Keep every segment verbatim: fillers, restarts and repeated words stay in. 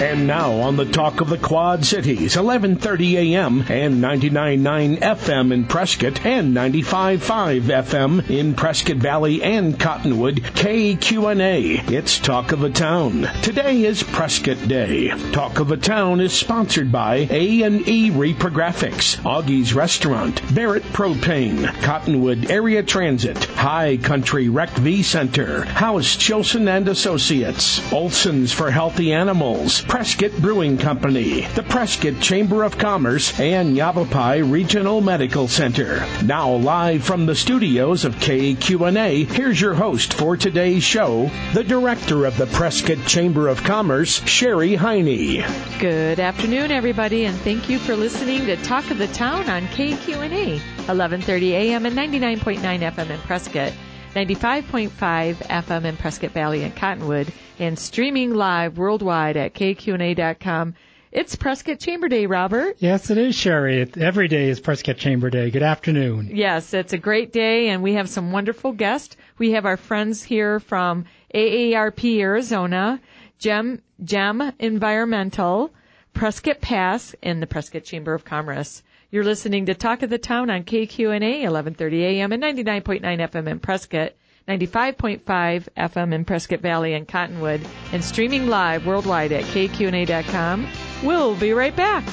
And now on the Talk of the Quad Cities, eleven thirty a.m. and ninety-nine point nine F M in Prescott and ninety-five point five F M in Prescott Valley and Cottonwood, K Q N A. It's Talk of the Town. Today is Prescott Day. Talk of the Town is sponsored by A and E Reprographics, Augie's Restaurant, Barrett Propane, Cottonwood Area Transit, High Country Rec V Center, House Chilson and Associates, Olson's for Healthy Animals, Prescott Brewing Company, the Prescott Chamber of Commerce, and Yavapai Regional Medical Center. Now live from the studios of K Q N A, here's your host for today's show, the director of the Prescott Chamber of Commerce, Sherry Heine. Good afternoon, everybody, and thank you for listening to Talk of the Town on K Q N A, eleven thirty a.m. and ninety-nine point nine F M in Prescott, ninety-five point five F M in Prescott Valley and Cottonwood, and streaming live worldwide at K Q N A dot com. It's Prescott Chamber Day, Robert. Yes, it is, Sherry. It, every day is Prescott Chamber Day. Good afternoon. Yes, it's a great day, and we have some wonderful guests. We have our friends here from A A R P Arizona, Gem, Gem Environmental, Prescott Pass, and the Prescott Chamber of Commerce. You're listening to Talk of the Town on K Q N A, eleven thirty a.m. and ninety-nine point nine F M in Prescott, ninety-five point five F M in Prescott Valley and Cottonwood, and streaming live worldwide at K Q N A dot com. We'll be right back.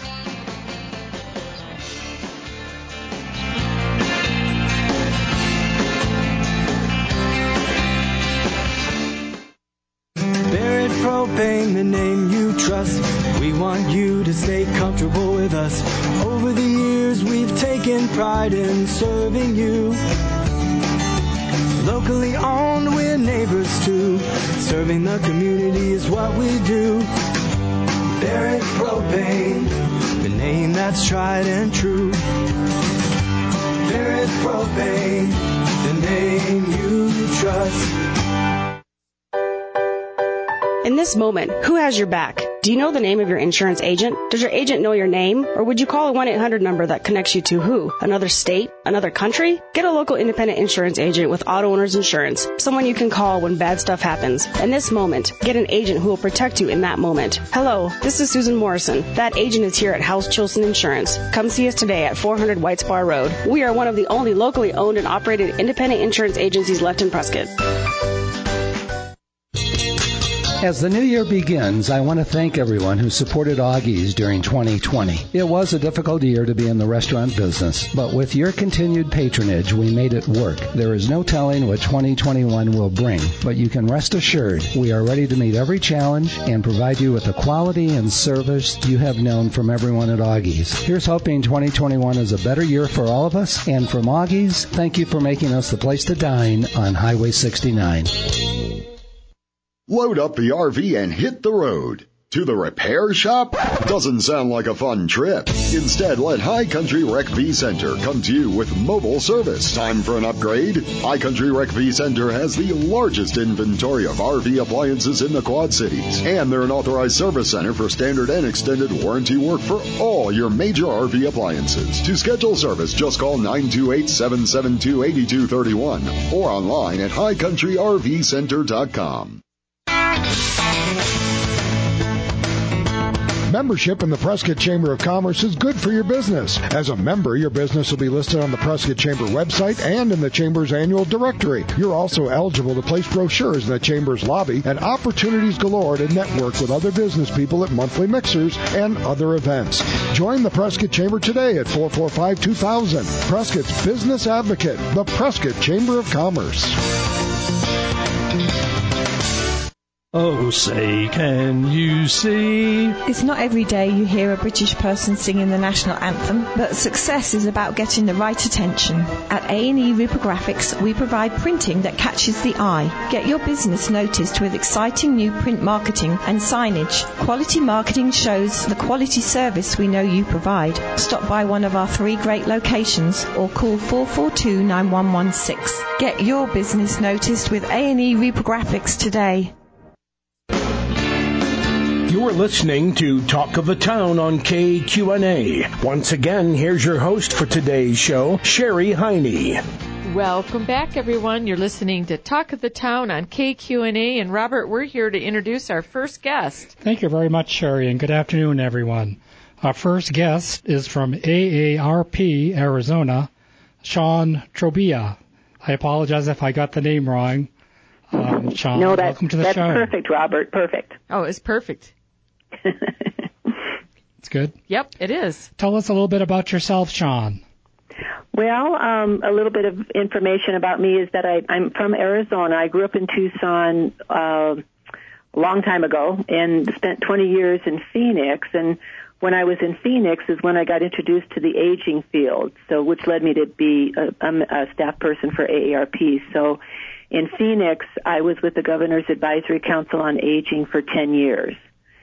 Barrett Propane, the name you trust. We want you to stay comfortable with us. Over the years, we've taken pride in serving you. Locally owned, we're neighbors too. Serving the community is what we do. Barrett Propane, the name that's tried and true. Barrett Propane, the name you trust. In this moment, who has your back? Do you know the name of your insurance agent? Does your agent know your name? Or would you call a one eight hundred number that connects you to who? Another state? Another country? Get a local independent insurance agent with Auto Owners Insurance, someone you can call when bad stuff happens. In this moment, get an agent who will protect you in that moment. Hello, this is Susan Morrison. That agent is here at House Chilson Insurance. Come see us today at four hundred White Spar Road. We are one of the only locally owned and operated independent insurance agencies left in Prescott. As the new year begins, I want to thank everyone who supported Augie's during twenty twenty. It was a difficult year to be in the restaurant business, but with your continued patronage, we made it work. There is no telling what twenty twenty-one will bring, but you can rest assured we are ready to meet every challenge and provide you with the quality and service you have known from everyone at Augie's. Here's hoping twenty twenty-one is a better year for all of us, and from Augie's, thank you for making us the place to dine on Highway sixty-nine. Load up the R V and hit the road. To the repair shop? Doesn't sound like a fun trip. Instead, let High Country Rec V Center come to you with mobile service. Time for an upgrade? High Country Rec V Center has the largest inventory of R V appliances in the Quad Cities. And they're an authorized service center for standard and extended warranty work for all your major R V appliances. To schedule service, just call nine two eight, seven seven two, eight two three one or online at high country r v center dot com. Membership in the Prescott Chamber of Commerce is good for your business. As a member, your business will be listed on the Prescott Chamber website and in the Chamber's annual directory. You're also eligible to place brochures in the Chamber's lobby and opportunities galore to network with other business people at monthly mixers and other events. Join the Prescott Chamber today at four four five, two thousand. Prescott's Business Advocate, the Prescott Chamber of Commerce. Oh, say, can you see? It's not every day you hear a British person singing the national anthem, but success is about getting the right attention. At A and E Reprographics, we provide printing that catches the eye. Get your business noticed with exciting new print marketing and signage. Quality marketing shows the quality service we know you provide. Stop by one of our three great locations or call four four two, nine one one six. Get your business noticed with A and E Reprographics today. You're listening to Talk of the Town on K Q N A. Once again, here's your host for today's show, Sherry Heine. Welcome back, everyone. You're listening to Talk of the Town on K Q N A. And Robert, we're here to introduce our first guest. Thank you very much, Sherry, and good afternoon, everyone. Our first guest is from A A R P, Arizona, Sean Trobia. I apologize if I got the name wrong. Um, Sean, no, that, welcome to the that's show. That's perfect, Robert. Perfect. Oh, it's perfect. It's good? Yep, it is. Tell us a little bit about yourself, Sean. Well, um, a little bit of information about me is that I, I'm from Arizona. I grew up in Tucson uh, a long time ago and spent twenty years in Phoenix. And when I was in Phoenix is when I got introduced to the aging field, so which led me to be a, a staff person for A A R P. So in Phoenix, I was with the Governor's Advisory Council on Aging for ten years.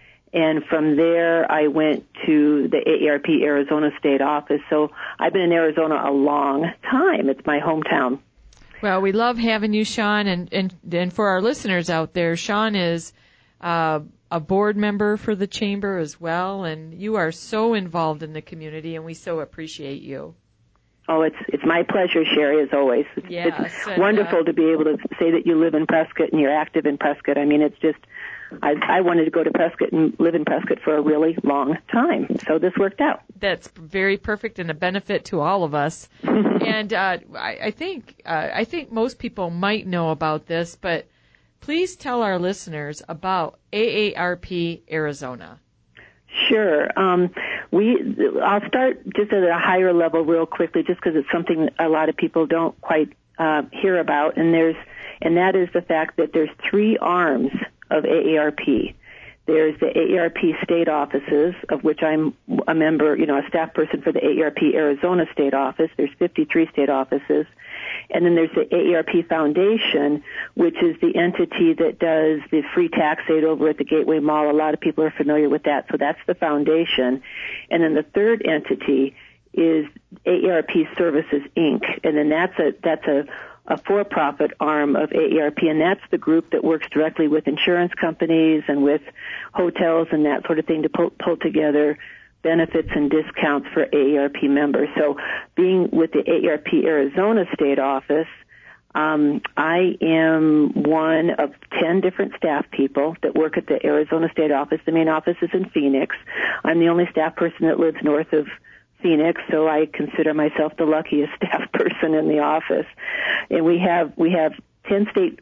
And from there, I went to the A A R P Arizona State Office. So I've been in Arizona a long time. It's my hometown. Well, we love having you, Sean. And, and, and for our listeners out there, Sean is uh, a board member for the Chamber as well. And you are so involved in the community, and we so appreciate you. Oh, it's it's my pleasure, Sherry, as always. It's, yes, it's and, wonderful uh, to be able to say that you live in Prescott and you're active in Prescott. I mean, it's just, I, I wanted to go to Prescott and live in Prescott for a really long time, so this worked out. That's very perfect and a benefit to all of us. and uh, I, I think uh, I think most people might know about this, but please tell our listeners about A A R P Arizona. Sure. Um, we, I'll start just at a higher level real quickly, just because it's something that a lot of people don't quite uh, hear about, and there's, and that is the fact that there's three arms of A A R P. There's the A A R P state offices, of which I'm a member, you know, a staff person for the A A R P Arizona State Office. There's fifty-three state offices. And then there's the A A R P Foundation, which is the entity that does the free tax aid over at the Gateway Mall. A lot of people are familiar with that, so that's the foundation. And then the third entity is A A R P Services, Incorporated. And then that's a, that's a, a for-profit arm of A A R P, and that's the group that works directly with insurance companies and with hotels and that sort of thing to pull, pull together benefits and discounts for A A R P members. So being with the A A R P Arizona State Office, um, I am one of ten different staff people that work at the Arizona State Office. The main office is in Phoenix. I'm the only staff person that lives north of Phoenix, so I consider myself the luckiest staff person in the office. And we have we have ten state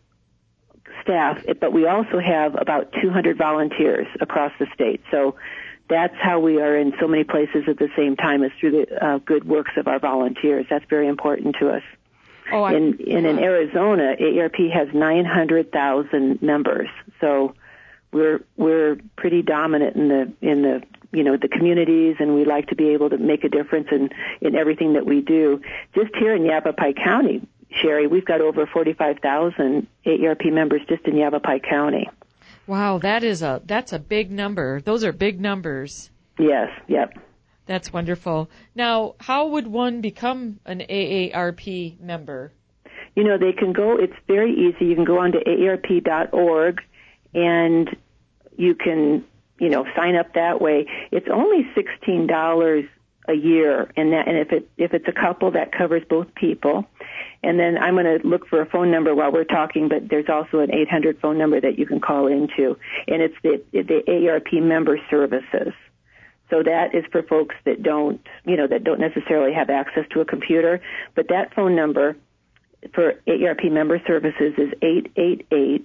staff, but we also have about two hundred volunteers across the state. So that's how we are in so many places at the same time, is through the uh, good works of our volunteers. That's very important to us. Oh, I, in, in, in Arizona, A A R P has nine hundred thousand members, so we're we're pretty dominant in the in the you know the communities, and we like to be able to make a difference in in everything that we do. Just here in Yavapai County, Sherry, we've got over forty-five thousand A A R P members just in Yavapai County. Wow, that is a that's a big number. Those are big numbers. Yes, yep. That's wonderful. Now, how would one become an A A R P member? You know, they can go, it's very easy. You can go on to A A R P dot org and you can, you know, sign up that way. It's only sixteen dollars a year, and that, and if it if it's a couple, that covers both people. And then I'm going to look for a phone number while we're talking, but there's also an eight hundred phone number that you can call into, and it's the the A A R P member services. So that is for folks that don't, you know, that don't necessarily have access to a computer. But that phone number for A A R P member services is eight eight eight,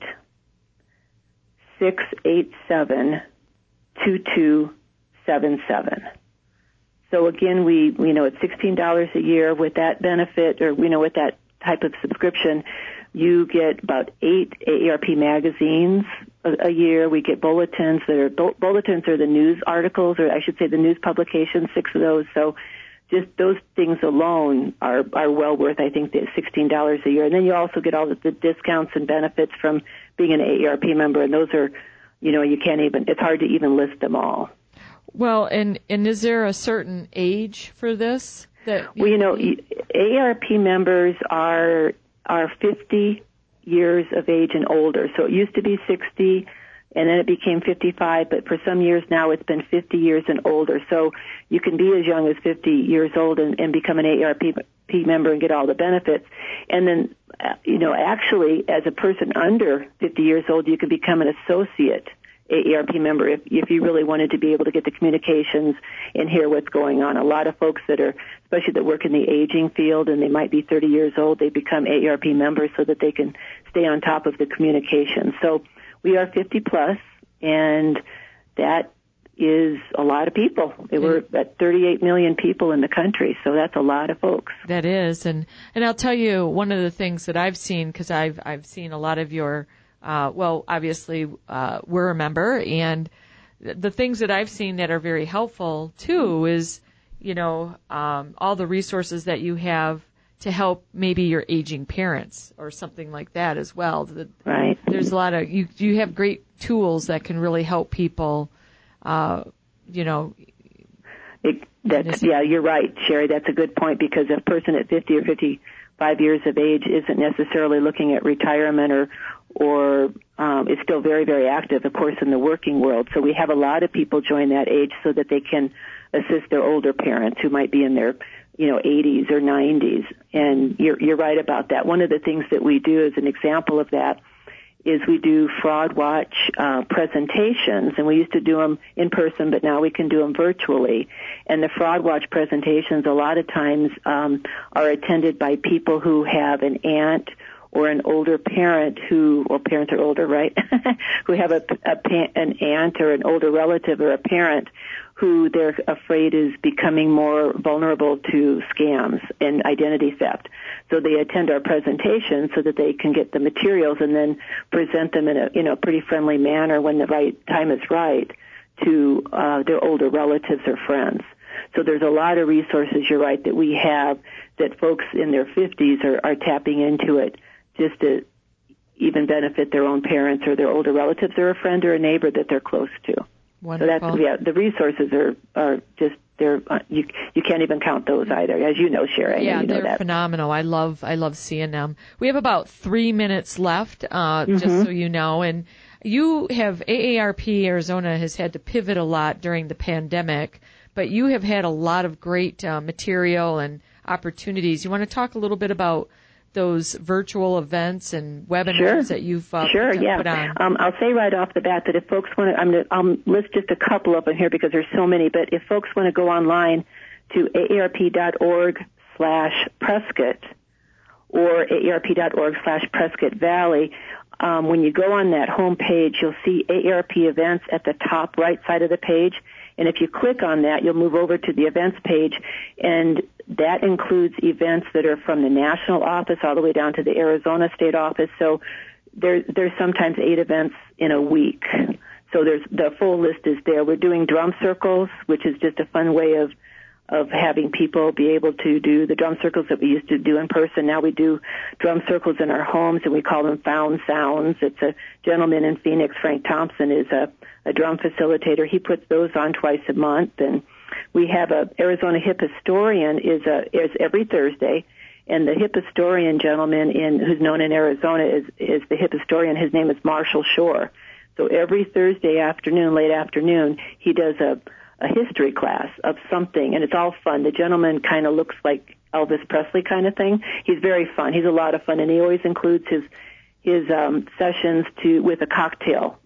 six eight seven, two two seven seven. So again, we, you know, it's sixteen dollars a year. With that benefit, or, you know, with that type of subscription, you get about eight A A R P magazines a, a year. We get bulletins that are, bulletins are the news articles, or I should say the news publications, six of those. So just those things alone are, are well worth, I think, the sixteen dollars a year. And then you also get all the, the discounts and benefits from being an A A R P member, and those are, you know, you can't even, it's hard to even list them all. Well, and, and is there a certain age for this? That well, you know, A A R P members are are fifty years of age and older. So it used to be sixty, and then it became fifty-five, but for some years now it's been fifty years and older. So you can be as young as fifty years old and, and become an A A R P member and get all the benefits. And then, uh, you know, actually, as a person under fifty years old, you can become an associate A A R P member if, if you really wanted to be able to get the communications and hear what's going on. A lot of folks that are, especially that work in the aging field and they might be thirty years old, they become A A R P members so that they can stay on top of the communication. So we are fifty plus, and that is a lot of people. We're at thirty-eight million people in the country, so that's a lot of folks. That is, and and I'll tell you one of the things that I've seen, because I've I've seen a lot of your, uh, well, obviously uh, we're a member, and the things that I've seen that are very helpful too is, you know, um, all the resources that you have to help maybe your aging parents or something like that as well. Right. There's a lot of, you you have great tools that can really help people, uh, you know. It, that's, yeah, you're right, Sherry. That's a good point, because a person at fifty or fifty-five years of age isn't necessarily looking at retirement or, or um, is still very, very active, of course, in the working world. So we have a lot of people join that age so that they can assist their older parents who might be in their, you know, eighties or nineties. And you're, you're right about that. One of the things that we do as an example of that is we do Fraud Watch uh, presentations, and we used to do them in person, but now we can do them virtually. And the Fraud Watch presentations a lot of times um, are attended by people who have an aunt or an older parent who, well, parents are older, right? who have a, a, an aunt or an older relative or a parent who they're afraid is becoming more vulnerable to scams and identity theft. So they attend our presentation so that they can get the materials and then present them in a, you know, pretty friendly manner when the right time is right to uh, their older relatives or friends. So there's a lot of resources, you're right, that we have that folks in their fifties are, are tapping into it just to even benefit their own parents or their older relatives or a friend or a neighbor that they're close to. Wonderful. So that's, yeah, the resources are, are just, they're, uh, you, you can't even count those either, as you know, Sherry. Yeah, you know they're that. phenomenal. I love, I love seeing them. We have about three minutes left, uh, mm-hmm. just so you know, and you have, A A R P Arizona has had to pivot a lot during the pandemic, but you have had a lot of great uh, material and opportunities. You want to talk a little bit about those virtual events and webinars sure. that you've uh, sure, put, yeah. put on? Um, I'll say right off the bat that if folks want to, I'm going to I'll list just a couple of them here because there's so many, but if folks want to go online to aarp.org slash Prescott or aarp.org slash Prescott Valley, um, when you go on that home page, you'll see A A R P events at the top right side of the page. And if you click on that, you'll move over to the events page, and that includes events that are from the national office all the way down to the Arizona state office. So there, there's sometimes eight events in a week. So there's the full list is there. We're doing drum circles, which is just a fun way of of having people be able to do the drum circles that we used to do in person. Now we do drum circles in our homes, and we call them Found Sounds. It's a gentleman in Phoenix, Frank Thompson, is a, a drum facilitator. He puts those on twice a month, and we have a Arizona Hip Historian is a is every Thursday, and the hip historian gentleman in who's known in Arizona is is the hip historian. His name is Marshall Shore. So every Thursday afternoon, late afternoon, he does a a history class of something, and it's all fun. The gentleman kind of looks like Elvis Presley kind of thing. He's very fun. He's a lot of fun, and he always includes his his um, sessions to with a cocktail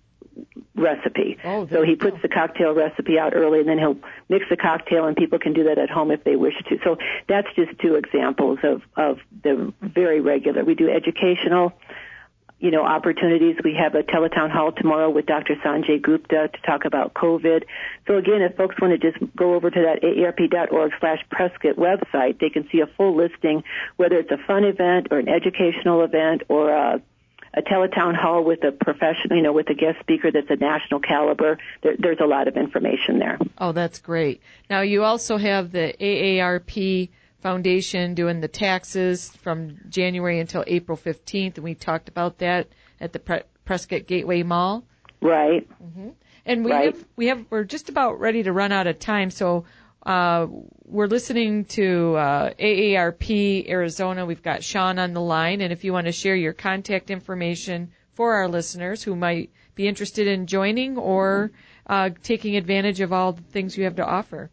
recipe. Oh, so he puts go. the cocktail recipe out early, and then he'll mix the cocktail, and people can do that at home if they wish to. So that's just two examples of of the very regular. We do educational, you know, opportunities. We have a teletown hall tomorrow with Doctor Sanjay Gupta to talk about COVID. So again, if folks want to just go over to that aarp.org slash Prescott website, they can see a full listing, whether it's a fun event or an educational event or a, a teletown hall with a professional, you know, with a guest speaker that's a national caliber. There, there's a lot of information there. Oh, that's great. Now you also have the A A R P Foundation doing the taxes from January until April fifteenth, and we talked about that at the Pre- Prescott Gateway Mall. Right. Mm-hmm. And we right. have we have we're just about ready to run out of time, so uh, we're listening to uh, A A R P Arizona. We've got Sean on the line, and if you want to share your contact information for our listeners who might be interested in joining or uh, taking advantage of all the things you have to offer.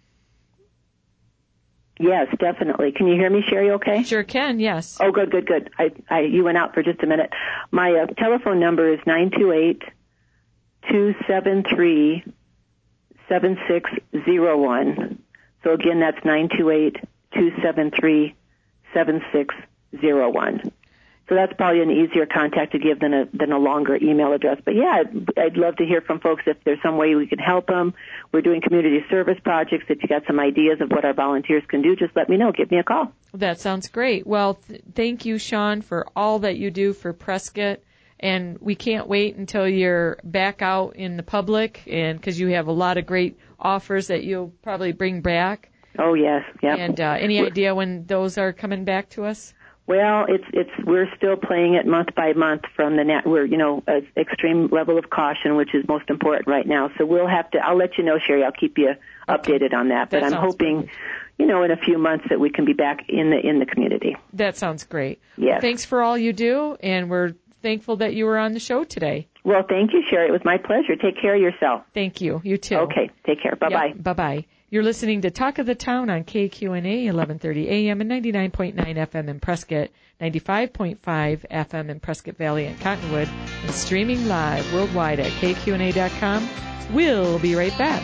Yes, definitely. Can you hear me, Sherry, okay? Sure can, yes. Oh, good, good, good. I, I, you went out for just a minute. My uh, telephone number is nine two eight, two seven three, seven six zero one. So again, that's nine two eight, two seven three, seven six zero one. So that's probably an easier contact to give than a than a longer email address. But yeah, I'd, I'd love to hear from folks if there's some way we can help them. We're doing community service projects. If you got some ideas of what our volunteers can do, just let me know. Give me a call. That sounds great. Well, th- thank you, Sean, for all that you do for Prescott. And we can't wait until you're back out in the public, and because you have a lot of great offers that you'll probably bring back. Oh yes, yeah. And uh, any idea when those are coming back to us? Well, it's it's we're still playing it month by month from the net. We're you know an extreme level of caution, which is most important right now. So we'll have to. I'll let you know, Sherry. I'll keep you updated on that. But That I'm sounds hoping, perfect. you know, in a few months that we can be back in the in the community. That sounds great. Yes. Well, thanks for all you do, and we're thankful that you were on the show today. Well, thank you, Sherry. It was my pleasure. Take care of yourself. Thank you. You too. Okay. Take care. Bye bye. Yep, bye-bye. You're listening to Talk of the Town on K Q N A, eleven thirty A M and ninety-nine point nine F M in Prescott, ninety-five point five F M in Prescott Valley and Cottonwood, and streaming live worldwide at K Q N A dot com. We'll be right back.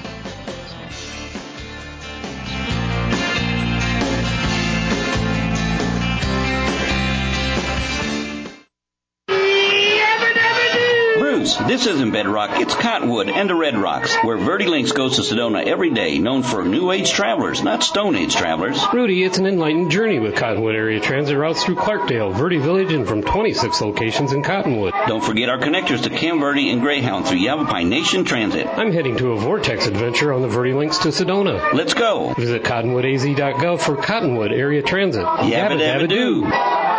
This isn't Bedrock, it's Cottonwood and the Red Rocks, where VertiLinks goes to Sedona every day, known for New Age travelers, not Stone Age travelers. Rudy, it's an enlightened journey with Cottonwood area transit routes through Clarkdale, Verde Village, and from twenty-six locations in Cottonwood. Don't forget our connectors to Cam Verde and Greyhound through Yavapai Nation Transit. I'm heading to a Vortex adventure on the VertiLinks to Sedona. Let's go. Visit cottonwood a z dot gov for Cottonwood area transit. Yabba dabba doo.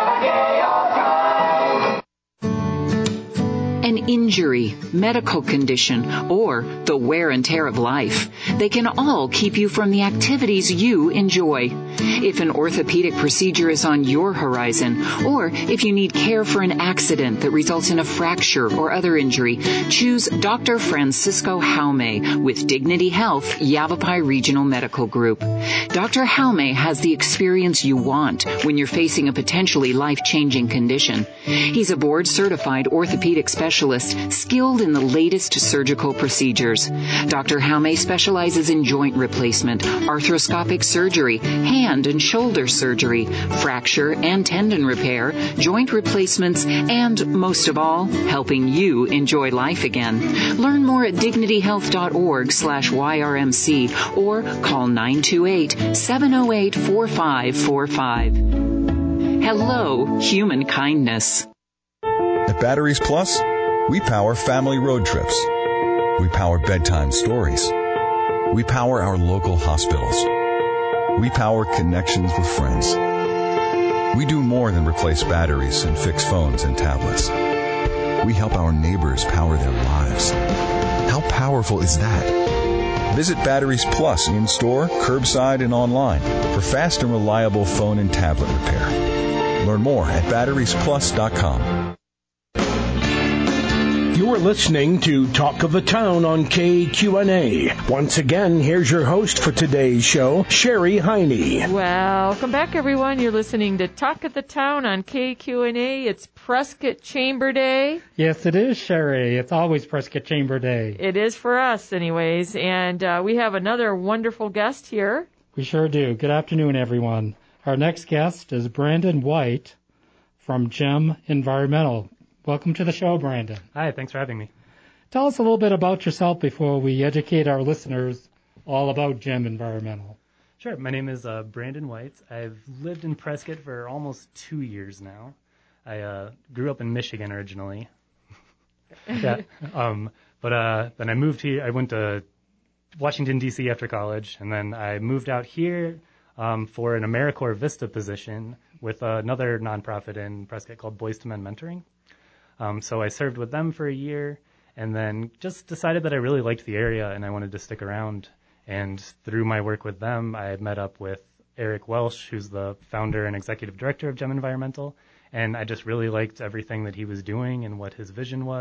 An injury, medical condition, or the wear and tear of life. They can all keep you from the activities you enjoy. If an orthopedic procedure is on your horizon, or if you need care for an accident that results in a fracture or other injury, choose Doctor Francisco Jaume with Dignity Health Yavapai Regional Medical Group. Doctor Jaume has the experience you want when you're facing a potentially life-changing condition. He's a board-certified orthopedic specialist skilled in the latest surgical procedures. Doctor Jaume specializes in joint replacement, arthroscopic surgery, hand and shoulder surgery, fracture and tendon repair, joint replacements, and most of all, helping you enjoy life again. Learn more at dignity health dot org slash Y R M C or call nine two eight, seven oh eight, four five four five. Hello, human kindness. At Batteries Plus, we power family road trips. We power bedtime stories. We power our local hospitals. We power connections with friends. We do more than replace batteries and fix phones and tablets. We help our neighbors power their lives. How powerful is that? Visit Batteries Plus in store, curbside, and online for fast and reliable phone and tablet repair. Learn more at batteries plus dot com. You're listening to Talk of the Town on K Q N A. Once again, here's your host for today's show, Sherry Heine. Welcome back, everyone. You're listening to Talk of the Town on K Q N A. It's Prescott Chamber Day. Yes, it is, Sherry. It's always Prescott Chamber Day. It is for us, anyways. And uh, we have another wonderful guest here. We sure do. Good afternoon, everyone. Our next guest is Brandon White from Gem Environmental. Welcome to the show, Brandon. Hi, thanks for having me. Tell us a little bit about yourself before we educate our listeners all about Gem Environmental. Sure. My name is uh, Brandon White. I've lived in Prescott for almost two years now. I uh, grew up in Michigan originally. yeah. Um, but uh, then I moved here. I went to Washington, D C after college, and then I moved out here um, for an AmeriCorps Vista position with uh, another nonprofit in Prescott called Boys to Men Mentoring. Um, so I served with them for a year and then just decided that I really liked the area and I wanted to stick around. And through my work with them, I met up with Eric Welsh, who's the founder and executive director of Gem Environmental. And I just really liked everything that he was doing and what his vision was.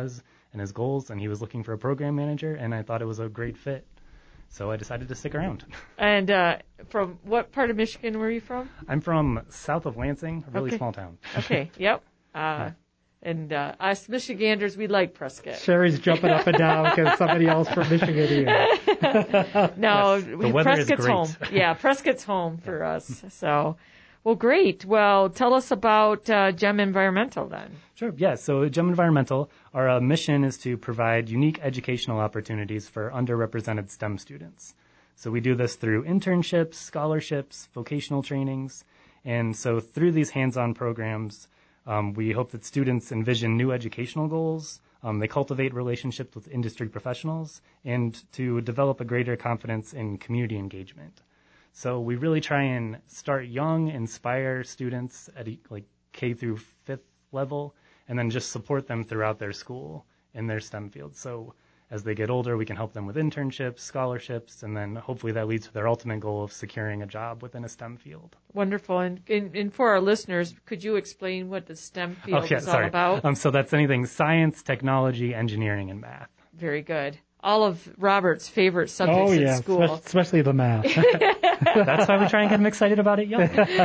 and his goals, and he was looking for a program manager, and I thought it was a great fit. So I decided to stick around. And uh, from what part of Michigan were you from? I'm from south of Lansing, a really okay. small town. Okay, yep. Uh, and uh, us Michiganders, we like Prescott. Sherry's jumping up and down because somebody else from Michigan here. No, yes, we, Prescott's home. Yeah, Prescott's home for us. So, well, great. Well, tell us about uh, GEM Environmental then. Sure. Yeah. So GEM Environmental, our uh, mission is to provide unique educational opportunities for underrepresented STEM students. So we do this through internships, scholarships, vocational trainings, and so through these hands-on programs, um, we hope that students envision new educational goals. Um, they cultivate relationships with industry professionals and to develop a greater confidence in community engagement. So we really try and start young, inspire students at like K through fifth level, and then just support them throughout their school in their STEM fields. So as they get older, we can help them with internships, scholarships, and then hopefully that leads to their ultimate goal of securing a job within a STEM field. Wonderful. And, and, and for our listeners, could you explain what the STEM field oh, yeah, is sorry. all about? Um, so that's anything science, technology, engineering, and math. Very good. All of Robert's favorite subjects oh, yeah, in school. Especially the math. That's why we try and get him excited about it young.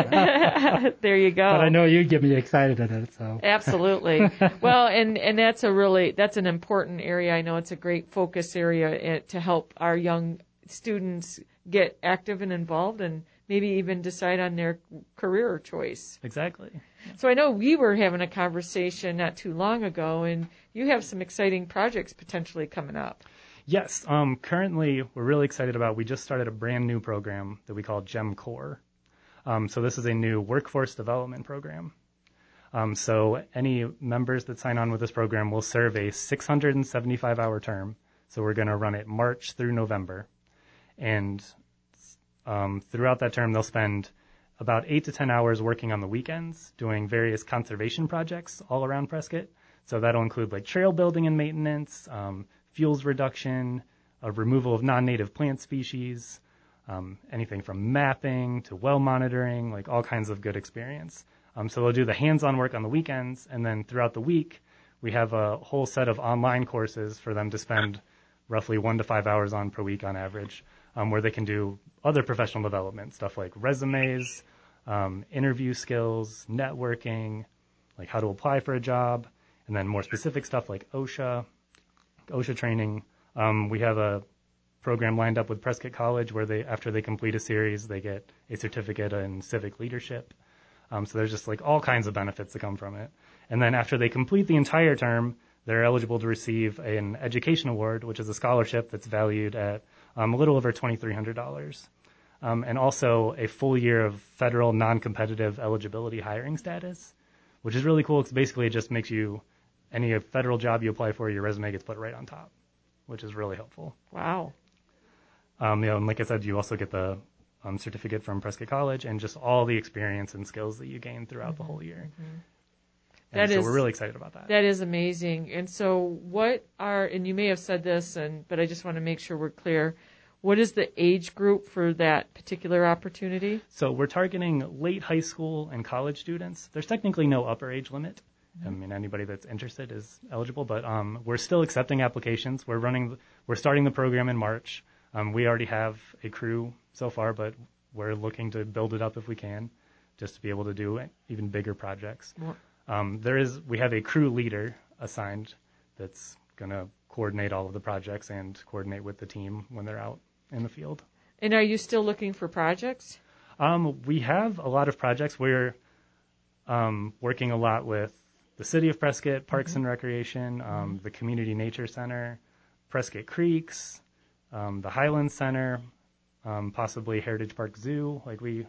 There you go. But I know you get me excited at it, so. Absolutely. Well, and, and that's a really, that's an important area. I know it's a great focus area to help our young students get active and involved and maybe even decide on their career choice. Exactly. So I know we were having a conversation not too long ago, and you have some exciting projects potentially coming up. Yes. Um, currently, we're really excited about, we just started a brand new program that we call GEM Core. Um, so this is a new workforce development program. Um, so any members that sign on with this program will serve a six hundred seventy-five hour term. So we're going to run it March through November. And um, throughout that term, they'll spend about eight to ten hours working on the weekends, doing various conservation projects all around Prescott. So that'll include like trail building and maintenance, um, fuels reduction, a removal of non-native plant species, um, anything from mapping to well monitoring, like all kinds of good experience. Um, so they'll do the hands-on work on the weekends, and then throughout the week, we have a whole set of online courses for them to spend roughly one to five hours on per week on average, um, where they can do other professional development, stuff like resumes, um, interview skills, networking, like how to apply for a job, and then more specific stuff like OSHA, OSHA training. Um, we have a program lined up with Prescott College where they, after they complete a series, they get a certificate in civic leadership. Um, so there's just like all kinds of benefits that come from it. And then after they complete the entire term, they're eligible to receive an education award, which is a scholarship that's valued at um, a little over twenty-three hundred dollars. Um, and also a full year of federal non-competitive eligibility hiring status, which is really cool because basically it just makes you, any federal job you apply for, your resume gets put right on top, which is really helpful. Wow. Um, you know, and like I said, you also get the um, certificate from Prescott College and just all the experience and skills that you gain throughout mm-hmm. the whole year. Mm-hmm. And that so is, we're really excited about that. That is amazing. And so what are, and you may have said this, and but I just want to make sure we're clear, what is the age group for that particular opportunity? So we're targeting late high school and college students. There's technically no upper age limit. I mean, anybody that's interested is eligible, but um, we're still accepting applications. We're running, we're starting the program in March. Um, we already have a crew so far, but we're looking to build it up if we can, just to be able to do even bigger projects. Um, there is, we have a crew leader assigned that's going to coordinate all of the projects and coordinate with the team when they're out in the field. And are you still looking for projects? Um, we have a lot of projects. We're um, working a lot with the City of Prescott, Parks mm-hmm. and Recreation, um, mm-hmm. the Community Nature Center, Prescott Creeks, um, the Highlands Center, um, possibly Heritage Park Zoo. Like we,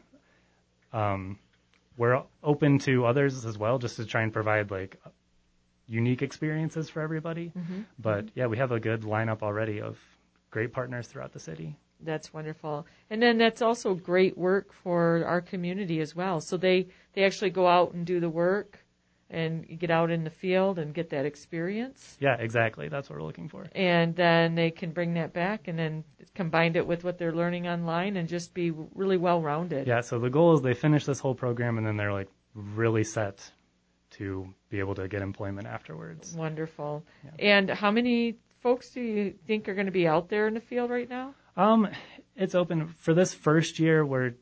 um, we're open to others as well, just to try and provide like unique experiences for everybody. Mm-hmm. But yeah, we have a good lineup already of great partners throughout the city. That's wonderful. And then that's also great work for our community as well. So they, they actually go out and do the work and get out in the field and get that experience. Yeah, exactly. That's what we're looking for. And then they can bring that back and then combine it with what they're learning online and just be really well-rounded. Yeah, so the goal is they finish this whole program and then they're like really set to be able to get employment afterwards. Wonderful. Yeah. And how many folks do you think are going to be out there in the field right now? Um, it's open for this first year. We're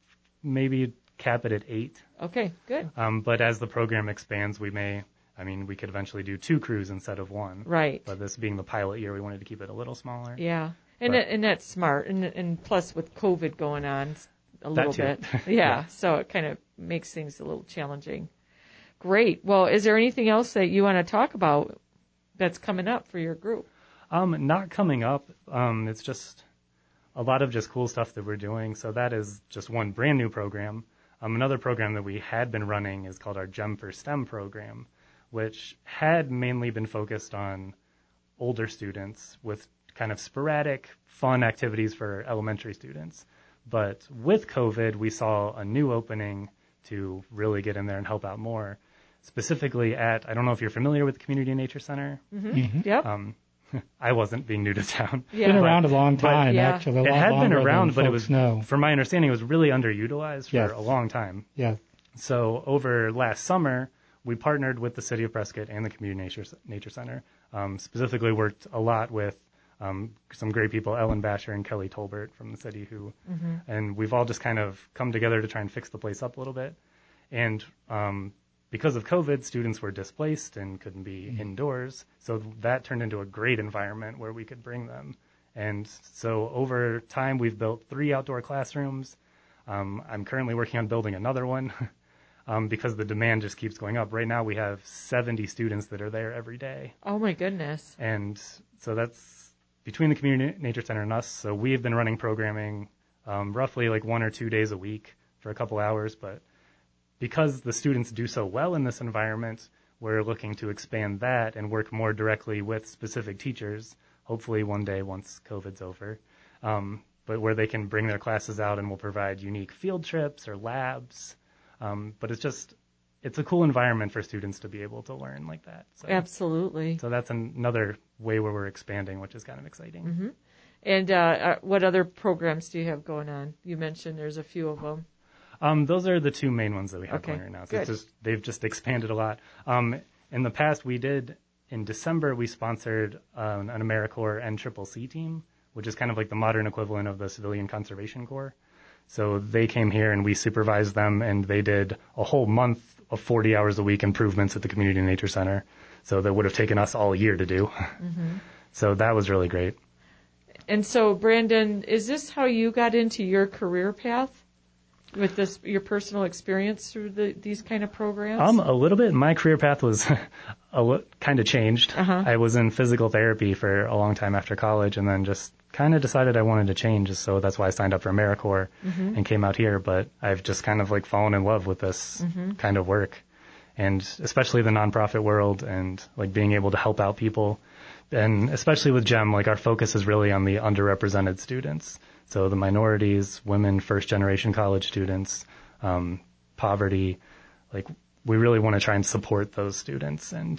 maybe cap it at eight. Okay, good. Um, but as the program expands, we may, I mean, we could eventually do two crews instead of one. Right. But this being the pilot year, we wanted to keep it a little smaller. Yeah. And it, and that's smart. And and plus with COVID going on a little bit. Yeah, yeah. So it kind of makes things a little challenging. Great. Well, is there anything else that you want to talk about that's coming up for your group? Um, not coming up. Um, it's just a lot of just cool stuff that we're doing. So that is just one brand new program. Um, another program that we had been running is called our GEM for STEM program, which had mainly been focused on older students with kind of sporadic, fun activities for elementary students. But with COVID, we saw a new opening to really get in there and help out more. Specifically at, I don't know if you're familiar with the Community Nature Center. Mm-hmm. Mm-hmm. Yep. Um, I wasn't being new to town. Yeah. Been around a long time, but, yeah. actually. A it lot had been around, but it was, know. from my understanding, it was really underutilized for yes. a long time. Yeah. So over last summer, we partnered with the City of Prescott and the Community Nature, Nature Center. Um, specifically worked a lot with um, some great people, Ellen Basher and Kelly Tolbert from the city, who, mm-hmm. and we've all just kind of come together to try and fix the place up a little bit. And um, because of COVID, students were displaced and couldn't be mm-hmm. indoors. So that turned into a great environment where we could bring them. And so over time, we've built three outdoor classrooms. Um, I'm currently working on building another one um, because the demand just keeps going up. Right now, we have seventy students that are there every day. Oh, my goodness. And so that's between the Community Nature Center and us. So we've been running programming um, roughly like one or two days a week for a couple hours. But because the students do so well in this environment, we're looking to expand that and work more directly with specific teachers, hopefully one day once COVID's over, um, but where they can bring their classes out and we'll provide unique field trips or labs. Um, but it's just, it's a cool environment for students to be able to learn like that. So, absolutely. So that's an, another way where we're expanding, which is kind of exciting. Mm-hmm. And uh, what other programs do you have going on? You mentioned there's a few of them. Um, those are the two main ones that we have okay. going right now. So Good. It's just, they've just expanded a lot. Um, in the past, we did, in December, we sponsored um, an AmeriCorps N C C C team, which is kind of like the modern equivalent of the Civilian Conservation Corps. So they came here and we supervised them, and they did a whole month of forty hours a week improvements at the Community Nature Center. So that would have taken us all year to do. Mm-hmm. So that was really great. And so, Brandon, is this how you got into your career path? With this, your personal experience through the, these kind of programs? Um, a little bit. My career path was a li- kind of changed. Uh-huh. I was in physical therapy for a long time after college, and then just kind of decided I wanted to change. So that's why I signed up for AmeriCorps mm-hmm. and came out here. But I've just kind of like fallen in love with this mm-hmm. kind of work, and especially the nonprofit world and like being able to help out people. And especially with GEM, like our focus is really on the underrepresented students. So the minorities, women, first-generation college students, um, poverty, like we really want to try and support those students and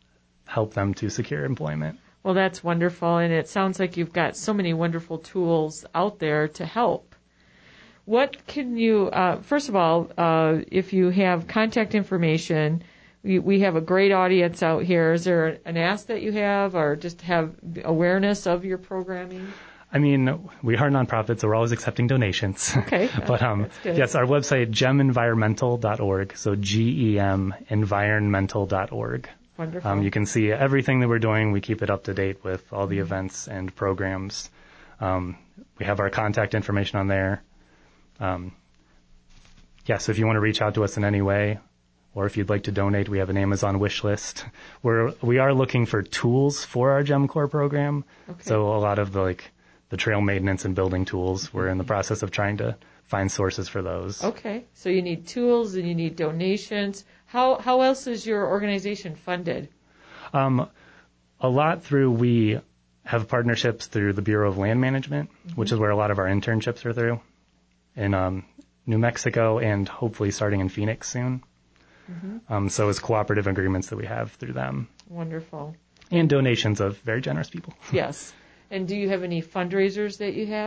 help them to secure employment. Well, that's wonderful, and it sounds like you've got so many wonderful tools out there to help. What can you, uh, first of all, uh, if you have contact information, we, we have a great audience out here. Is there an ask that you have, or just have awareness of your programming? I mean, we are nonprofits, so we're always accepting donations. Okay. but um, yes, our website, gem environmental dot org, so G E M environmental dot org. Wonderful. Um, you can see everything that we're doing. We keep it up to date with all the mm-hmm. events and programs. Um, we have our contact information on there. Um, yeah, so if you want to reach out to us in any way, or if you'd like to donate, we have an Amazon wish list. We're, we are looking for tools for our GEM Corps program. Okay. So a lot of the, like, the trail maintenance and building tools, we're in the process of trying to find sources for those. Okay. So you need tools and you need donations. How how else is your organization funded? Um, a lot through, we have partnerships through the Bureau of Land Management, mm-hmm. which is where a lot of our internships are through, in um, New Mexico and hopefully starting in Phoenix soon. Mm-hmm. Um, so it's cooperative agreements that we have through them. Wonderful. And donations of very generous people. Yes. And do you have any fundraisers that you have?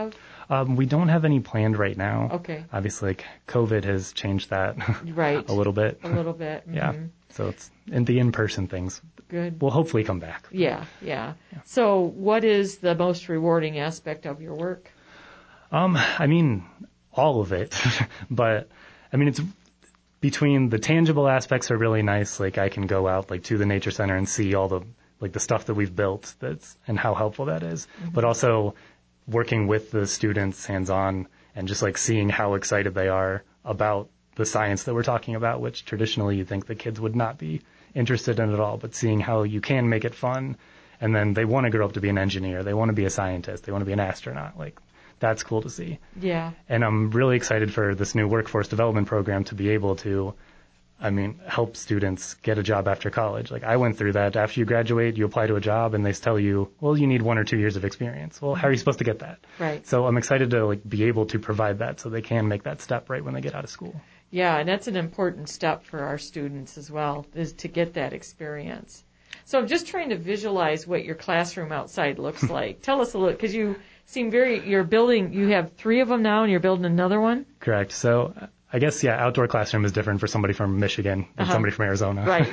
Um, we don't have any planned right now. Okay. Obviously, like, COVID has changed that right. a little bit. A little bit. Mm-hmm. Yeah. So it's in the in-person things. Good. Will hopefully come back. Yeah, yeah, yeah. So what is the most rewarding aspect of your work? Um, I mean, all of it. But, I mean, it's between the tangible aspects are really nice. Like, I can go out, like, to the nature center and see all the, like, the stuff that we've built that's, and how helpful that is. Mm-hmm. But also working with the students hands-on and just, like, seeing how excited they are about the science that we're talking about, which traditionally you think the kids would not be interested in at all, but seeing how you can make it fun. And then they want to grow up to be an engineer. They want to be a scientist. They want to be an astronaut. Like, that's cool to see. Yeah. And I'm really excited for this new workforce development program to be able to, I mean, help students get a job after college. Like, I went through that. After you graduate, you apply to a job and they tell you, well, you need one or two years of experience. Well, how are you supposed to get that? Right. So I'm excited to, like, be able to provide that so they can make that step right when they get out of school. Yeah, and that's an important step for our students as well, is to get that experience. So I'm just trying to visualize what your classroom outside looks like. Tell us a little, because you seem very, you're building, you have three of them now and you're building another one? Correct. So I guess, yeah, outdoor classroom is different for somebody from Michigan than uh-huh. somebody from Arizona. Right.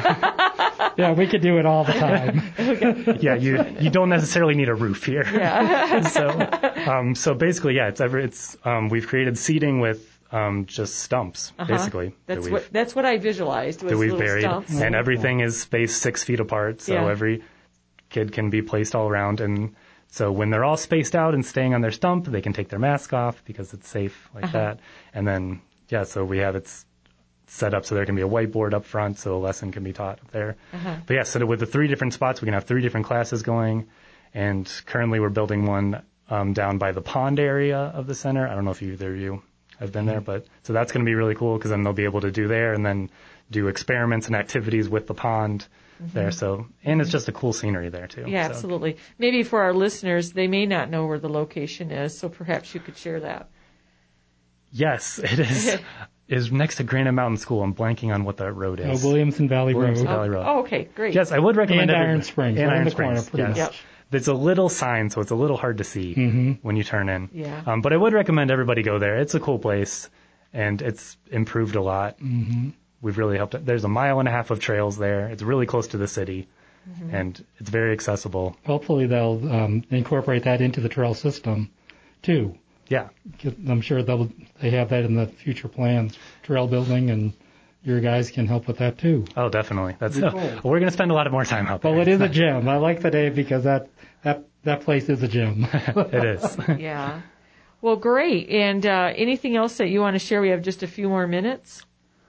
Yeah, we could do it all the time. Okay. Yeah, you you don't necessarily need a roof here. Yeah. so, um, so basically, yeah, it's ever, it's, um, we've created seating with, Um, just stumps, uh-huh. basically. That's that what that's what I visualized. Was that we've little buried, stumps. and everything is spaced six feet apart, so yeah. every kid can be placed all around. And so when they're all spaced out and staying on their stump, they can take their mask off because it's safe like uh-huh. that. And then, yeah, so we have it set up so there can be a whiteboard up front, so a lesson can be taught up there. Uh-huh. But yeah, so with the three different spots, we can have three different classes going. And currently, we're building one um, down by the pond area of the center. I don't know if either of you have been there, but so that's going to be really cool because then they'll be able to do there and then do experiments and activities with the pond mm-hmm. there. So, and it's just a cool scenery there too. Yeah, so. Absolutely. Maybe for our listeners, they may not know where the location is, so perhaps you could share that. Yes, it is. Is next to Granite Mountain School. I'm blanking on what that road is. Oh, Williamson Valley Williamson Road. Valley Road. Oh, okay, great. Yes, I would recommend and every, Iron Springs. And right Iron in the Springs. corner, Yes. Yep. There's a little sign, so it's a little hard to see mm-hmm. when you turn in. Yeah. Um, but I would recommend everybody go there. It's a cool place, and it's improved a lot. Mm-hmm. We've really helped it. There's a mile and a half of trails there. It's really close to the city, mm-hmm. and it's very accessible. Hopefully they'll um, incorporate that into the trail system, too. Yeah. I'm sure they'll they have that in the future plans, trail building, and your guys can help with that, too. Oh, definitely. That's uh, we're going to spend a lot of more time out there. Well, it is a gym. I like the name because that, that, that place is a gym. It is. Yeah. Well, great. And uh, anything else that you want to share? We have just a few more minutes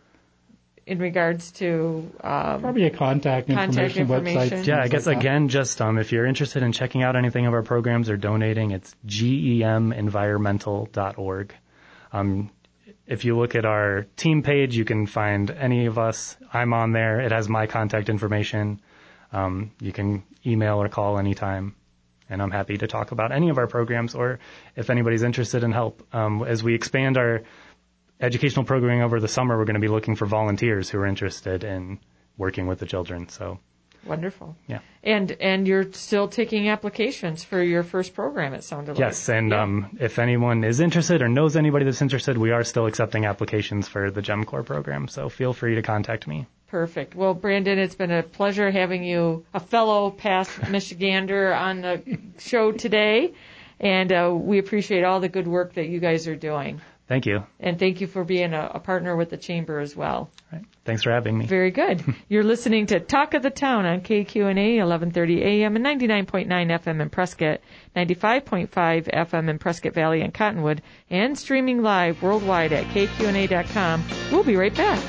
in regards to um, probably a contact, contact information, information. website. Yeah, I guess like again, just um, if you're interested in checking out anything of our programs or donating, it's gem environmental dot org. Um, if you look at our team page, you can find any of us. I'm on there. It has my contact information. Um, you can email or call anytime. And I'm happy to talk about any of our programs or if anybody's interested in help. Um, as we expand our educational programming over the summer, we're going to be looking for volunteers who are interested in working with the children. So wonderful. Yeah. And and you're still taking applications for your first program, it sounded like. Yes, and yeah. um, if anyone is interested or knows anybody that's interested, we are still accepting applications for the GEM Corps program. So feel free to contact me. Perfect. Well, Brandon, it's been a pleasure having you, a fellow past Michigander, on the show today. And uh, we appreciate all the good work that you guys are doing. Thank you. And thank you for being a, a partner with the Chamber as well. Right. Thanks for having me. Very good. You're listening to Talk of the Town on K Q N A, eleven thirty A M and ninety-nine point nine F M in Prescott, ninety-five point five F M in Prescott Valley and Cottonwood, and streaming live worldwide at K Q N A dot com. We'll be right back.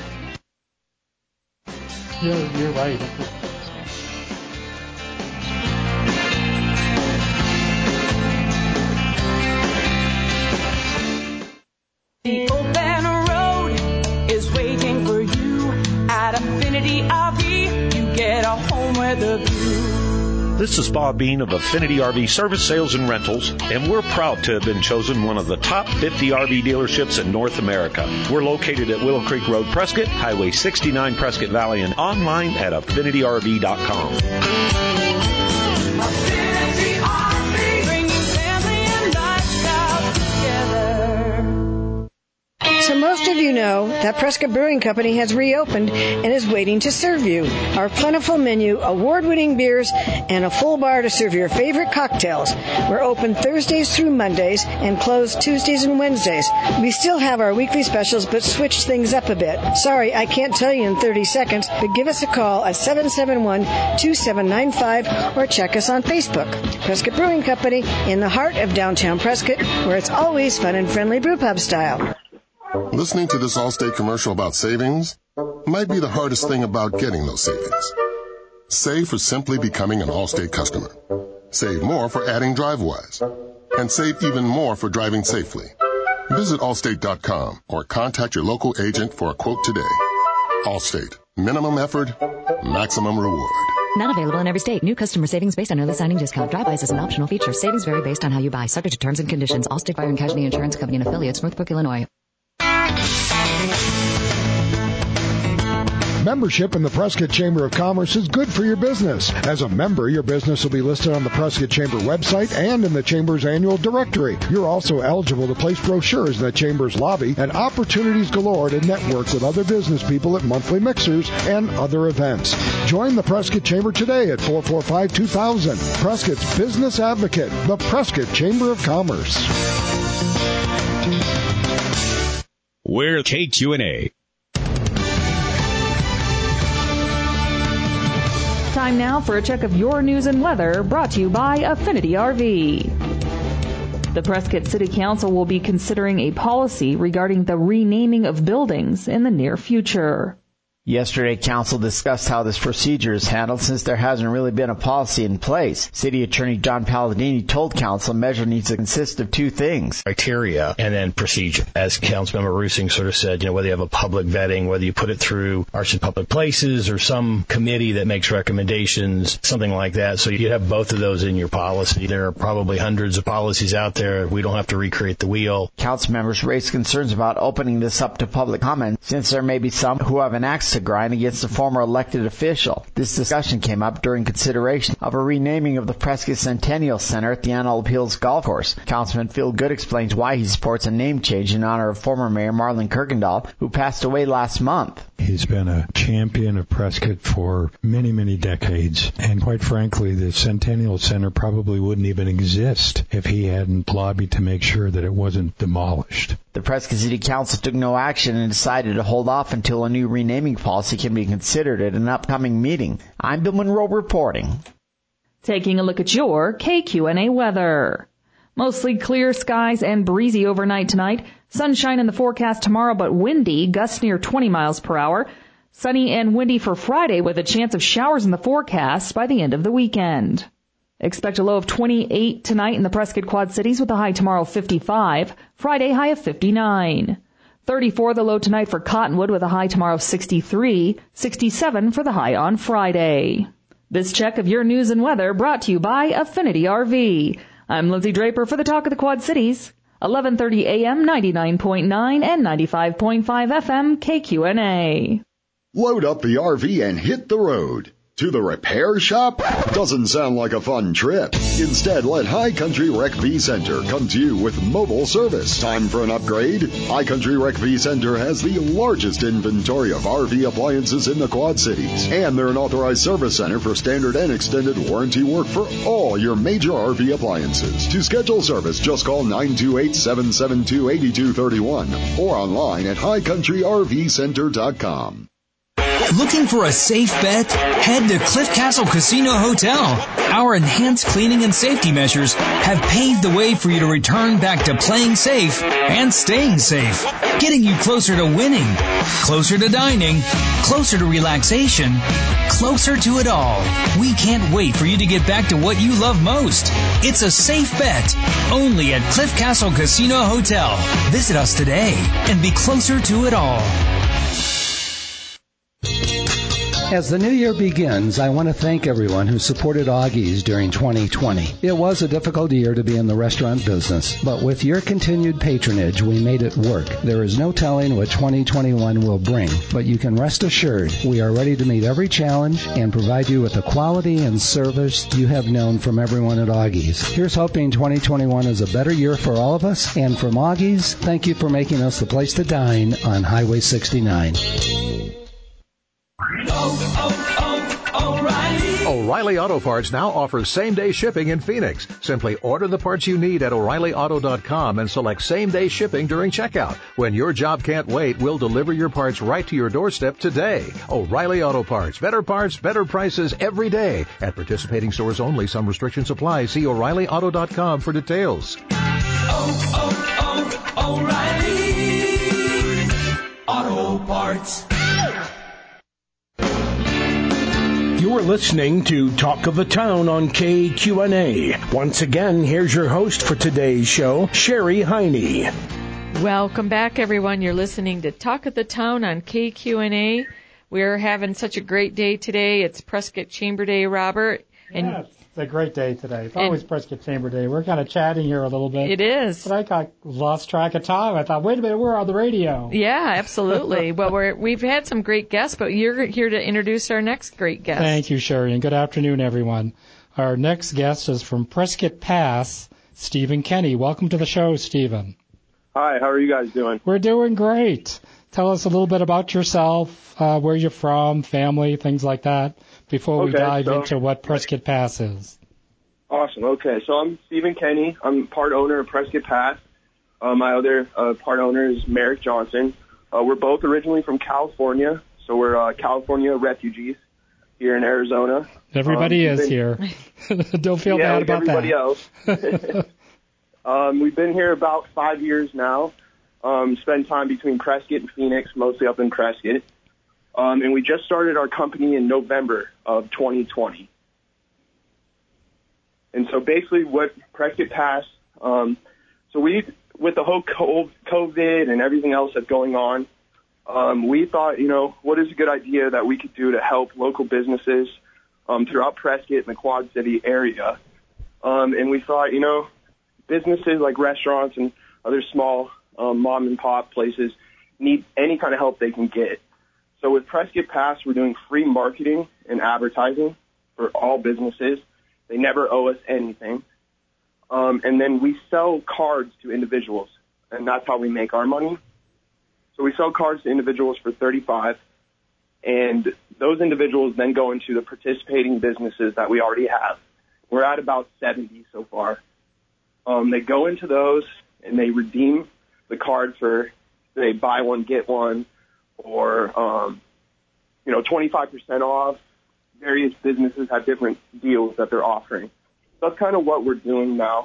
You're, you're right. The open road is waiting for you at Affinity R V. You get a home with a view. This is Bob Bean of Affinity R V Service, Sales, and Rentals, and we're proud to have been chosen one of the top fifty R V dealerships in North America. We're located at Willow Creek Road, Prescott, Highway sixty-nine, Prescott Valley, and online at affinity R V dot com. Affinity R V, bringing family and lifestyle know that Prescott Brewing Company has reopened and is waiting to serve you. Our plentiful menu, award-winning beers, and a full bar to serve your favorite cocktails. We're open Thursdays through Mondays and closed Tuesdays and Wednesdays. We still have our weekly specials, but switched things up a bit. Sorry, I can't tell you in thirty seconds, but give us a call at seven seven one, two seven nine five or check us on Facebook. Prescott Brewing Company in the heart of downtown Prescott, where it's always fun and friendly brewpub style. Listening to this Allstate commercial about savings might be the hardest thing about getting those savings. Save for simply becoming an Allstate customer. Save more for adding DriveWise. And save even more for driving safely. Visit Allstate dot com or contact your local agent for a quote today. Allstate. Minimum effort, maximum reward. Not available in every state. New customer savings based on early signing discount. DriveWise is an optional feature. Savings vary based on how you buy. Subject to terms and conditions. Allstate Fire and Casualty Insurance Company and Affiliates, Northbrook, Illinois. Membership in the Prescott Chamber of Commerce is good for your business. As a member, your business will be listed on the Prescott Chamber website and in the Chamber's annual directory. You're also eligible to place brochures in the Chamber's lobby and opportunities galore to network with other business people at monthly mixers and other events. Join the Prescott Chamber today at four four five, two thousand. Prescott's Business Advocate, the Prescott Chamber of Commerce. We're K Q N A. Time now for a check of your news and weather, brought to you by Affinity R V. The Prescott City Council will be considering a policy regarding the renaming of buildings in the near future. Yesterday, Council discussed how this procedure is handled since there hasn't really been a policy in place. City Attorney John Palladini told Council a measure needs to consist of two things: criteria and then procedure. As Councilmember Rusing sort of said, you know, whether you have a public vetting, whether you put it through Arts and Public Places or some committee that makes recommendations, something like that. So you have both of those in your policy. There are probably hundreds of policies out there. We don't have to recreate the wheel. Council members raised concerns about opening this up to public comment, since there may be some who have an axe to grind against a former elected official. This discussion came up during consideration of a renaming of the Prescott Centennial Center at the Antelope Hills Golf Course. Councilman Phil Good explains why he supports a name change in honor of former Mayor Marlon Kirkendall, who passed away last month. He's been a champion of Prescott for many, many decades. And quite frankly, the Centennial Center probably wouldn't even exist if he hadn't lobbied to make sure that it wasn't demolished. The Prescott City Council took no action and decided to hold off until a new renaming policy can be considered at an upcoming meeting. I'm Bill Monroe reporting. Taking a look at your K Q N A weather. Mostly clear skies and breezy overnight tonight. Sunshine in the forecast tomorrow, but windy, gusts near twenty miles per hour. Sunny and windy for Friday with a chance of showers in the forecast by the end of the weekend. Expect a low of twenty-eight tonight in the Prescott Quad Cities with a high tomorrow of fifty-five. Friday high of fifty-nine. thirty-four the low tonight for Cottonwood with a high tomorrow of sixty-three. sixty-seven for the high on Friday. This check of your news and weather brought to you by Affinity R V. I'm Lindsay Draper for the Talk of the Quad Cities. eleven thirty a.m., ninety-nine point nine and ninety-five point five F M K Q N A. Load up the R V and hit the road. To the repair shop? Doesn't sound like a fun trip. Instead, let High Country Rec V Center come to you with mobile service. Time for an upgrade? High Country Rec V Center has the largest inventory of R V appliances in the Quad Cities. And they're an authorized service center for standard and extended warranty work for all your major R V appliances. To schedule service, just call nine two eight, seven seven two, eight two three one or online at high country r v center dot com. Looking for a safe bet? Head to Cliff Castle Casino Hotel. Our enhanced cleaning and safety measures have paved the way for you to return back to playing safe and staying safe, getting you closer to winning, closer to dining, closer to relaxation, closer to it all. We can't wait for you to get back to what you love most. It's a safe bet, only at Cliff Castle Casino Hotel. Visit us today and be closer to it all. As the new year begins, I want to thank everyone who supported Augie's during twenty twenty. It was a difficult year to be in the restaurant business, but with your continued patronage, we made it work. There is no telling what twenty twenty-one will bring, but you can rest assured we are ready to meet every challenge and provide you with the quality and service you have known from everyone at Augie's. Here's hoping twenty twenty-one is a better year for all of us, and from Augie's, thank you for making us the place to dine on Highway sixty-nine. O'Reilly Auto Parts now offers same-day shipping in Phoenix. Simply order the parts you need at O'Reilly Auto dot com and select same-day shipping during checkout. When your job can't wait, we'll deliver your parts right to your doorstep today. O'Reilly Auto Parts. Better parts, better prices every day. At participating stores only. Some restrictions apply. See O'Reilly Auto dot com for details. Oh, oh, oh, O'Reilly Auto Parts. You're listening to Talk of the Town on K Q N A. Once again, here's your host for today's show, Sherry Heine. Welcome back, everyone. You're listening to Talk of the Town on K Q N A. We're having such a great day today. It's Prescott Chamber Day, Robert. And yeah, it's a great day today. It's always Prescott Chamber Day. We're kind of chatting here a little bit. It is. But I got lost track of time. I thought, wait a minute, we're on the radio. Yeah, absolutely. Well, we're, we've had some great guests, but you're here to introduce our next great guest. Thank you, Sherry, and good afternoon, everyone. Our next guest is from Prescott Pass, Stephen Kenny. Welcome to the show, Stephen. Hi, how are you guys doing? We're doing great. Tell us a little bit about yourself, uh, where you're from, family, things like that, before we okay, dive so, into what Prescott Pass is. Awesome. Okay, so I'm Stephen Kenny. I'm part owner of Prescott Pass. Uh, my other uh, part owner is Merrick Johnson. Uh, we're both originally from California, so we're uh, California refugees here in Arizona. Everybody um, is been, here. Don't feel yeah, bad like about everybody that. else. um, we've been here about five years now. Um, spend time between Prescott and Phoenix, mostly up in Prescott. Um, and we just started our company in November of twenty twenty. And so basically what Prescott Pass, um, so we, with the whole COVID and everything else that's going on, um, we thought, you know, what is a good idea that we could do to help local businesses um, throughout Prescott and the Quad City area. Um, and we thought, you know, businesses like restaurants and other small um, mom and pop places need any kind of help they can get. So with Prescott Pass, we're doing free marketing and advertising for all businesses. They never owe us anything. Um, and then we sell cards to individuals, and that's how we make our money. So we sell cards to individuals for thirty-five dollars, and those individuals then go into the participating businesses that we already have. We're at about seventy so far. Um, they go into those, and they redeem the card for, say, buy one, get one, or, um, you know, twenty-five percent off. Various businesses have different deals that they're offering. So that's kind of what we're doing now.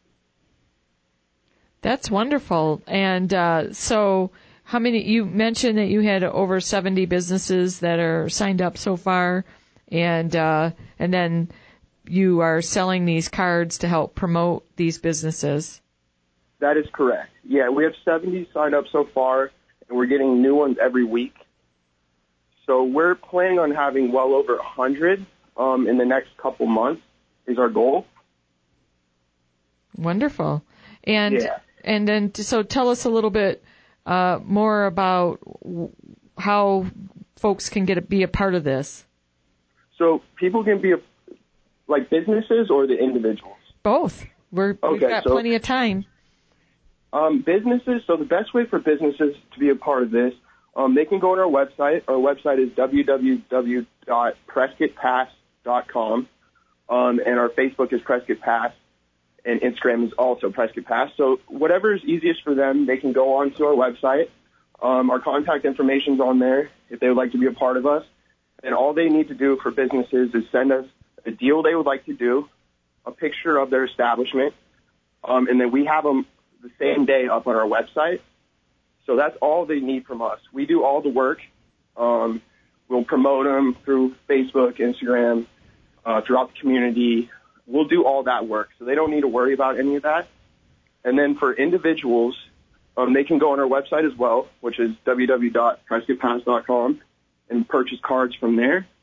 That's wonderful. And uh, so how many, you mentioned that you had over seventy businesses that are signed up so far, and uh, and then you are selling these cards to help promote these businesses. That is correct. Yeah, we have seventy signed up so far, and we're getting new ones every week. So we're planning on having well over one hundred um, in the next couple months is our goal. Wonderful. And yeah. and then so tell us a little bit uh, more about how folks can get a, be a part of this. So people can be a, like businesses or the individuals? Both. We're, okay, we've got so, plenty of time. Um, businesses, so the best way for businesses to be a part of this, um, they can go on our website. Our website is w w w dot prescott pass dot com, um, and our Facebook is Prescott Pass, and Instagram is also Prescott Pass. So whatever is easiest for them, they can go on to our website. Um, our contact information is on there if they would like to be a part of us. And all they need to do for businesses is send us a deal they would like to do, a picture of their establishment, um, and then we have them the same day up on our website. So that's all they need from us. We do all the work. Um, we'll promote them through Facebook, Instagram, uh, throughout the community. We'll do all that work. So they don't need to worry about any of that. And then for individuals, um, they can go on our website as well, which is w w w dot prescott pass dot com, and purchase cards from there.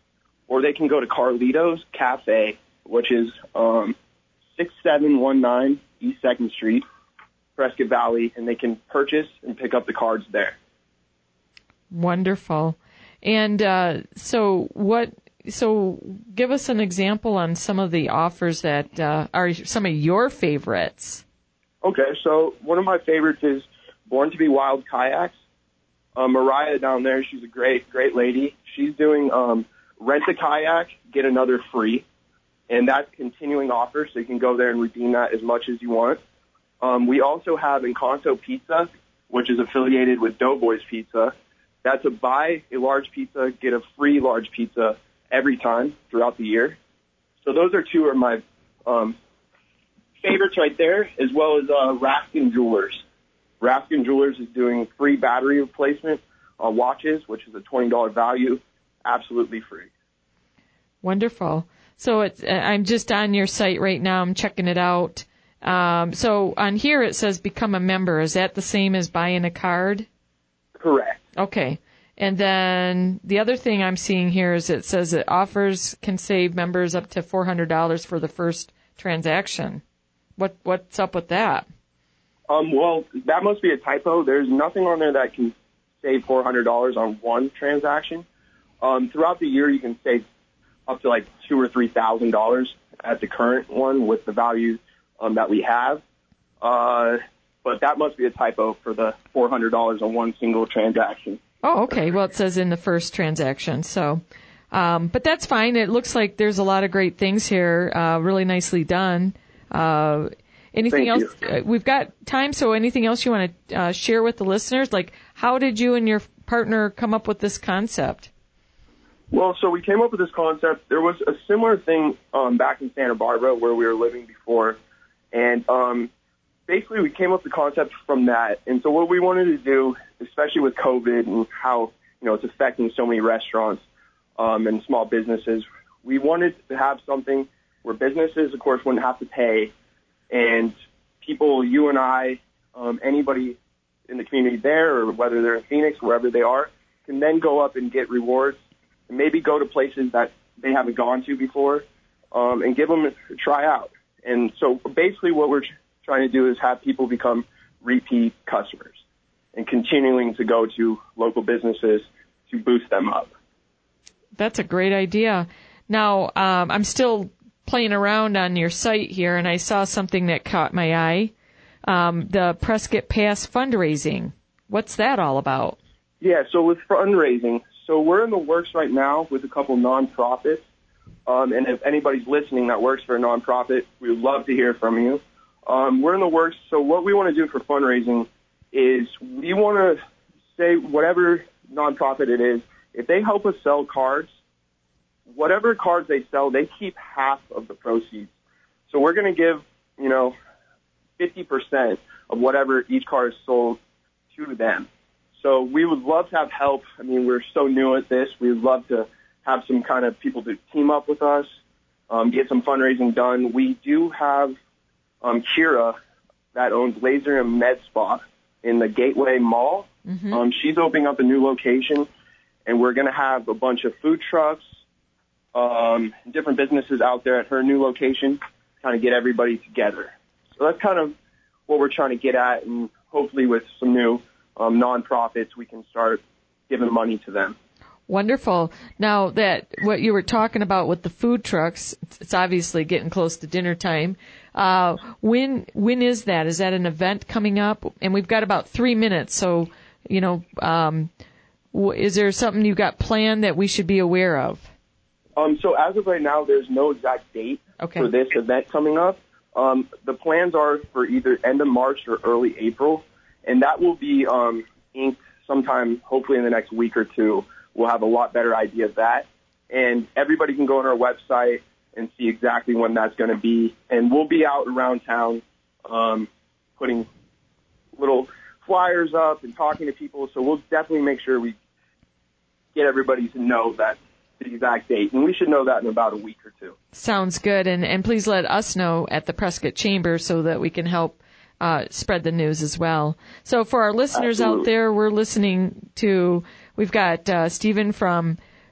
or they can go to Carlito's Cafe, which is um, six seven one nine East second Street, Prescott Valley, and they can purchase and pick up the cards there. Wonderful. And uh, so what? So give us an example on some of the offers that uh, are some of your favorites. Okay, so one of my favorites is Born to be Wild Kayaks. Uh, Mariah down there, she's a great, great lady. She's doing um, rent a kayak, get another free, and that's continuing offer, so you can go there and redeem that as much as you want. Um, we also have Encanto Pizza, which is affiliated with Doughboys Pizza. That's a buy a large pizza, get a free large pizza every time throughout the year. So those are two of my um, favorites right there, as well as uh, Raskin Jewelers. Raskin Jewelers is doing free battery replacement on watches, which is a twenty dollars value, absolutely free. Wonderful. So it's, I'm just on your site right now. I'm checking it out. Um, so on here it says become a member. Is that the same as buying a card? Correct. Okay. And then the other thing I'm seeing here is it says it offers can save members up to four hundred dollars for the first transaction. What what's up with that? Um, well, that must be a typo. There's nothing on there that can save four hundred dollars on one transaction. Um, throughout the year, you can save up to like two or three thousand dollars at the current one with the value um, that we have. Uh, but that must be a typo for the four hundred dollars on one single transaction. Oh, okay. Well, it says in the first transaction. So, um, but that's fine. It looks like there's a lot of great things here. Uh, really nicely done. Uh, anything Thank else? Uh, we've got time. So anything else you want to uh, share with the listeners? Like, how did you and your partner come up with this concept? Well, so we came up with this concept. There was a similar thing um, back in Santa Barbara where we were living before. And um, basically we came up with the concept from that. And so what we wanted to do, especially with COVID and how, you know, it's affecting so many restaurants um, and small businesses, we wanted to have something where businesses, of course, wouldn't have to pay. And people, you and I, um, anybody in the community there, or whether they're in Phoenix, wherever they are, can then go up and get rewards and maybe go to places that they haven't gone to before um, and give them a try out. And so basically what we're trying to do is have people become repeat customers and continuing to go to local businesses to boost them up. That's a great idea. Now, um, I'm still playing around on your site here, and I saw something that caught my eye. Um, the Prescott Pass fundraising. What's that all about? Yeah, so with fundraising, so we're in the works right now with a couple nonprofits. Um, and if anybody's listening that works for a nonprofit, we would love to hear from you. Um, we're in the works. So what we want to do for fundraising is we want to say whatever nonprofit it is, if they help us sell cards, whatever cards they sell, they keep half of the proceeds. So we're going to give, you know, fifty percent of whatever each card is sold to them. So we would love to have help. I mean, we're so new at this. We would love to have some kind of people to team up with us, um, get some fundraising done. We do have um, Kira that owns Laser and Med Spa in the Gateway Mall. Mm-hmm. Um, she's opening up a new location, and we're going to have a bunch of food trucks, um, different businesses out there at her new location, kind of get everybody together. So that's kind of what we're trying to get at, and hopefully with some new um, nonprofits, we can start giving money to them. Wonderful. Now that what you were talking about with the food trucks, it's obviously getting close to dinner time. Uh, when when is that? Is that an event coming up? And we've got about three minutes, so you know, um, is there something you got planned that we should be aware of? Um, so as of right now, there's no exact date okay. for this event coming up. Um, the plans are for either end of March or early April, and that will be um, inked sometime, hopefully in the next week or two. We'll have a lot better idea of that. And everybody can go on our website and see exactly when that's going to be. And we'll be out around town um, putting little flyers up and talking to people. So we'll definitely make sure we get everybody to know that the exact date. And we should know that in about a week or two. Sounds good. And, and please let us know at the Prescott Chamber so that we can help uh, spread the news as well. So for our listeners Absolutely. out there, we're listening to... We've got uh, Stephen from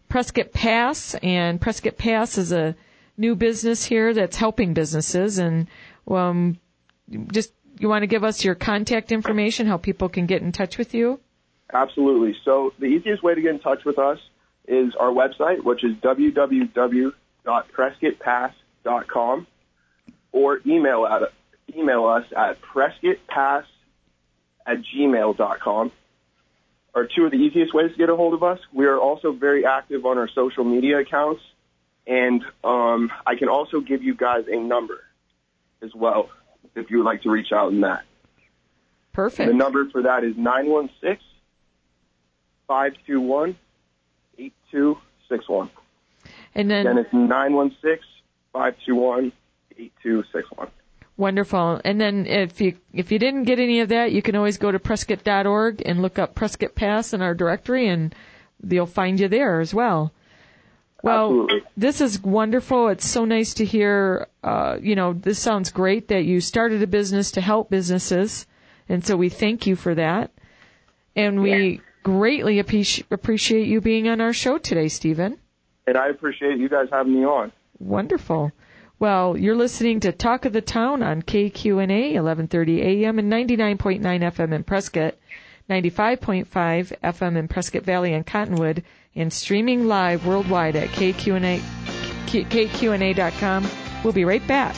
Prescott Pass, and Prescott Pass is a new business here that's helping businesses. And um, just you want to give us your contact information, how people can get in touch with you? Absolutely. So the easiest way to get in touch with us is our website, which is w w w dot prescott pass dot com, or email at email us at prescottpass at gmail dot com. Are two of the easiest ways to get a hold of us. We are also very active on our social media accounts, and um, I can also give you guys a number as well if you would like to reach out in that. Perfect. The number for that is nine one six, five two one, eight two six one. And then Again, it's nine one six, five two one, eight two six one. Wonderful. And then if you if you didn't get any of that, you can always go to prescott dot org and look up Prescott Pass in our directory, and they'll find you there as well. Well, Absolutely. This is wonderful. It's so nice to hear, uh, you know, this sounds great that you started a business to help businesses, and so we thank you for that. And we yeah. greatly appreci- appreciate you being on our show today, Stephen. And I appreciate you guys having me on. Wonderful. Well, you're listening to Talk of the Town on K Q N A, eleven thirty a.m. and ninety-nine point nine F M in Prescott, ninety-five point five F M in Prescott Valley and Cottonwood, and streaming live worldwide at K Q N A, K Q N A dot com. We'll be right back.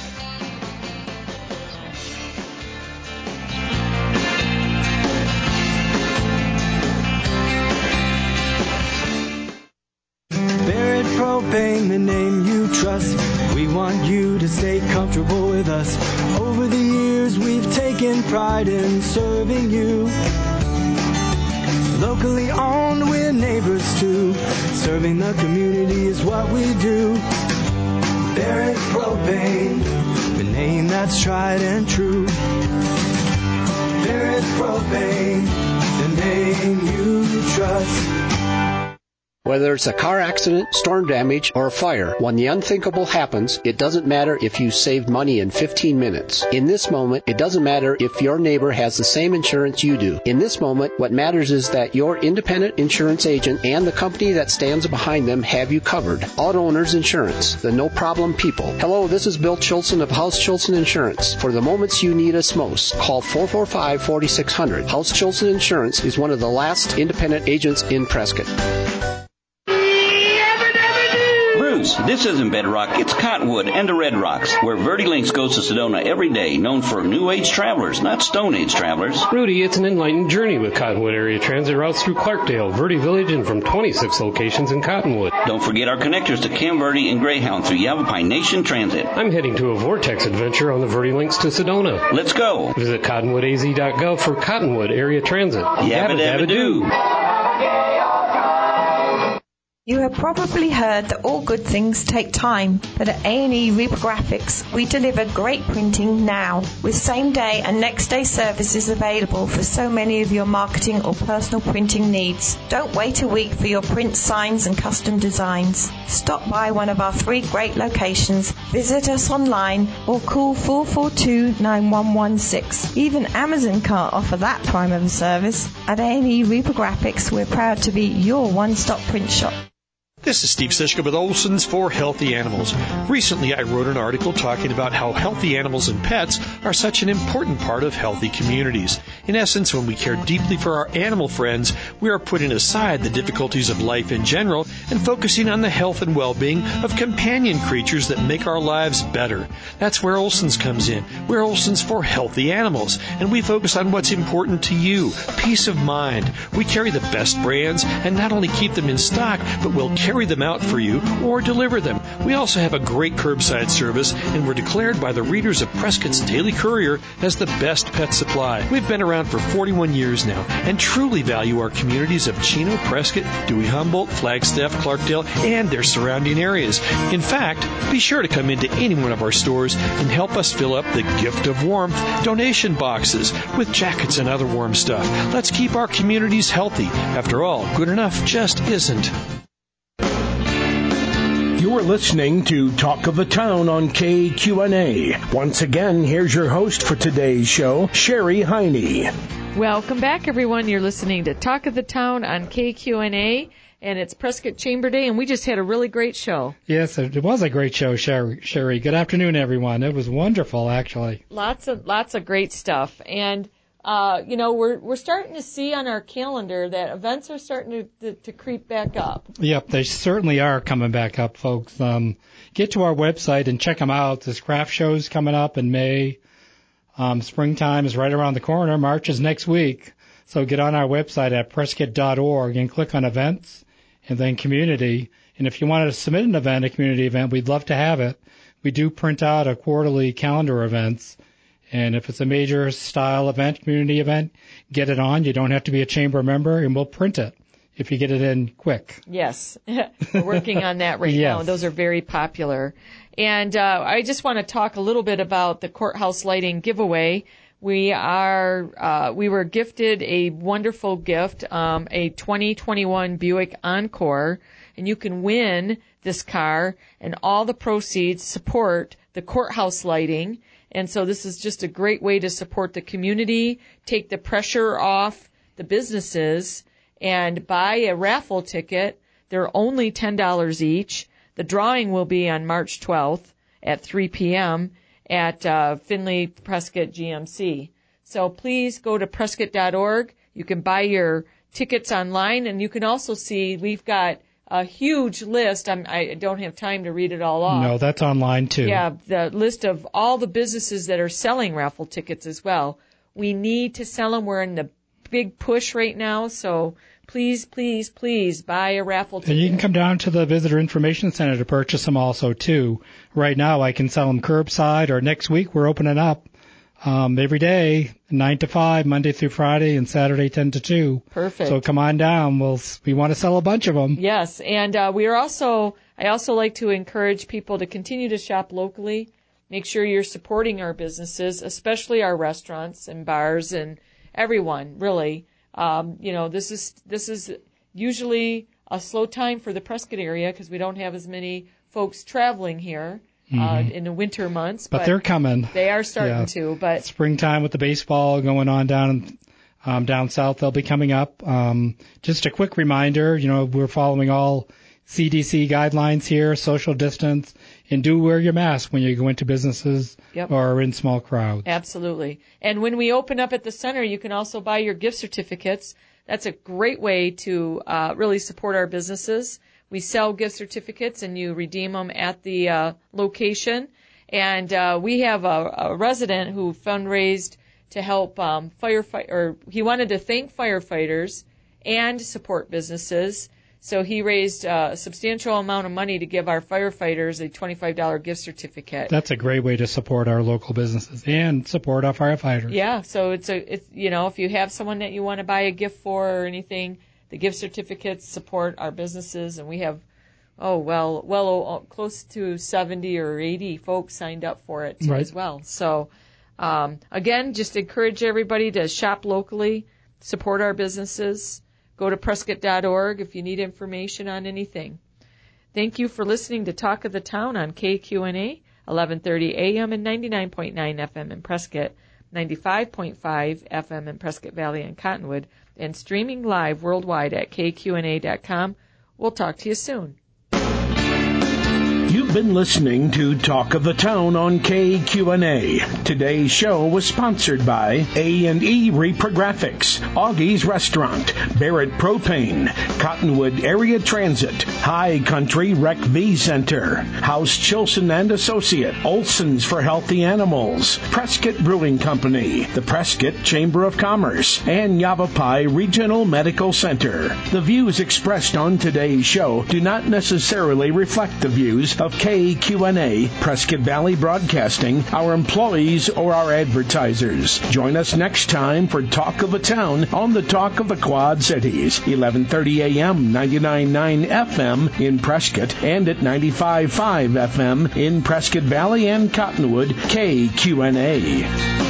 Barrett Propane, the name you trust. We want you to stay comfortable with us. Over the years, we've taken pride in serving you. Locally owned, we're neighbors too. Serving the community is what we do. Barrett Propane, the name that's tried and true. Barrett Propane, the name you trust. Whether it's a car accident, storm damage, or a fire, when the unthinkable happens, it doesn't matter if you saved money in fifteen minutes. In this moment, it doesn't matter if your neighbor has the same insurance you do. In this moment, what matters is that your independent insurance agent and the company that stands behind them have you covered. Auto Owners Insurance, the no-problem people. Hello, this is Bill Chilson of House Chilson Insurance. For the moments you need us most, call four four five, four six zero zero. House Chilson Insurance is one of the last independent agents in Prescott. This isn't Bedrock, it's Cottonwood and the Red Rocks, where Verde Links goes to Sedona every day, known for New Age travelers, not Stone Age travelers. Rudy, it's an enlightened journey with Cottonwood area transit routes through Clarkdale, Verde Village, and from twenty-six locations in Cottonwood. Don't forget our connectors to Camp Verde and Greyhound through Yavapai Nation Transit. I'm heading to a Vortex adventure on the Verde Links to Sedona. Let's go. Visit cottonwood a z dot gov for Cottonwood area transit. Yabba dabba doo. You have probably heard that all good things take time, but at A and E Reprographics, we deliver great printing now, with same-day and next-day services available for so many of your marketing or personal printing needs. Don't wait a week for your print signs and custom designs. Stop by one of our three great locations, visit us online, or call four four two, nine one one six. Even Amazon can't offer that prime of a service. At A and E Reprographics, we're proud to be your one-stop print shop. This is Steve Sischka with Olson's for Healthy Animals. Recently, I wrote an article talking about how healthy animals and pets are such an important part of healthy communities. In essence, when we care deeply for our animal friends, we are putting aside the difficulties of life in general and focusing on the health and well-being of companion creatures that make our lives better. That's where Olson's comes in. We're Olson's for Healthy Animals, and we focus on what's important to you, peace of mind. We carry the best brands and not only keep them in stock, but we'll carry them out for you or deliver them. We also have a great curbside service, and we're declared by the readers of Prescott's Daily Courier as the best pet supply. We've been around for forty-one years now and truly value our communities of Chino, Prescott, Dewey Humboldt, Flagstaff, Clarkdale, and their surrounding areas. In fact, be sure to come into any one of our stores and help us fill up the gift of warmth donation boxes with jackets and other warm stuff. Let's keep our communities healthy. After all, good enough just isn't. You're listening to Talk of the Town on K Q N A. Once again, here's your host for today's show, Sherry Heine. Welcome back, everyone. You're listening to Talk of the Town on K Q N A. and it's Prescott Chamber Day, and we just had a really great show. Yes, it was a great show, Sherry. Sherry. Good afternoon, everyone. It was wonderful, actually. Lots of lots of great stuff, and uh, you know we're we're starting to see on our calendar that events are starting to to, to creep back up. Yep, they certainly are coming back up, folks. Um, get to our website and check them out. This craft show's coming up in May. Um, springtime is right around the corner. March is next week. So get on our website at prescott dot org and click on events and then community. And if you wanted to submit an event, a community event, we'd love to have it. We do print out a quarterly calendar of events. And if it's a major style event, community event, get it on. You don't have to be a chamber member, and we'll print it if you get it in quick. Yes. We're working on that right yes. now. Those are very popular. And uh, I just want to talk a little bit about the courthouse lighting giveaway. We are uh, we were gifted a wonderful gift, um, a twenty twenty-one Buick Encore, and you can win this car, and all the proceeds support the courthouse lighting. And so this is just a great way to support the community, take the pressure off the businesses, and buy a raffle ticket. They're only ten dollars each. The drawing will be on March twelfth at three p.m. at uh, Finley Prescott G M C. So please go to prescott dot org. You can buy your tickets online, and you can also see we've got a huge list. I'm, I don't have time to read it all off. No, that's online too. Yeah, the list of all the businesses that are selling raffle tickets as well. We need to sell them. We're in the big push right now, so please, please, please buy a raffle ticket. And you can come down to the Visitor Information Center to purchase them also too. Right now I can sell them curbside, or next week we're opening up um, every day, nine to five, Monday through Friday, and Saturday ten to two. Perfect. So come on down. We'll, we want to sell a bunch of them. Yes, and uh, we are also, I also like to encourage people to continue to shop locally. Make sure you're supporting our businesses, especially our restaurants and bars and everyone, really. Um, you know, this is this is usually a slow time for the Prescott area because we don't have as many folks traveling here mm-hmm. uh, in the winter months. But, but they're coming. They are starting yeah. to. But springtime with the baseball going on down um, down south, they'll be coming up. Um, just a quick reminder, you know, we're following all C D C guidelines here, social distance, and do wear your mask when you go into businesses yep. or are in small crowds. Absolutely. And when we open up at the center, you can also buy your gift certificates. That's a great way to uh, really support our businesses. We sell gift certificates, and you redeem them at the uh, location. And uh, we have a, a resident who fundraised to help um, firefight, or he wanted to thank firefighters and support businesses. So he raised a substantial amount of money to give our firefighters a twenty-five dollars gift certificate. That's a great way to support our local businesses and support our firefighters. Yeah, so it's a, it's, you know, if you have someone that you want to buy a gift for or anything, the gift certificates support our businesses, and we have, oh, well, well, close to seventy or eighty folks signed up for it right. as well. So, um, again, just encourage everybody to shop locally, support our businesses. Go to prescott dot org if you need information on anything. Thank you for listening to Talk of the Town on K Q N A, eleven thirty a.m. and ninety-nine point nine F M in Prescott, ninety-five point five F M in Prescott Valley and Cottonwood, and streaming live worldwide at K Q N A dot com. We'll talk to you soon. You've been listening to Talk of the Town on K Q N A. Today's show was sponsored by A and E Reprographics, Augie's Restaurant, Barrett Propane, Cottonwood Area Transit, High Country Rec V Center, House Chilson and Associate, Olson's for Healthy Animals, Prescott Brewing Company, the Prescott Chamber of Commerce, and Yavapai Regional Medical Center. The views expressed on today's show do not necessarily reflect the views of K Q N A, Prescott Valley Broadcasting, our employees, or our advertisers. Join us next time for Talk of the Town on the Talk of the Quad Cities, eleven thirty a.m., ninety-nine point nine F M in Prescott, and at ninety-five point five F M in Prescott Valley and Cottonwood, K Q N A.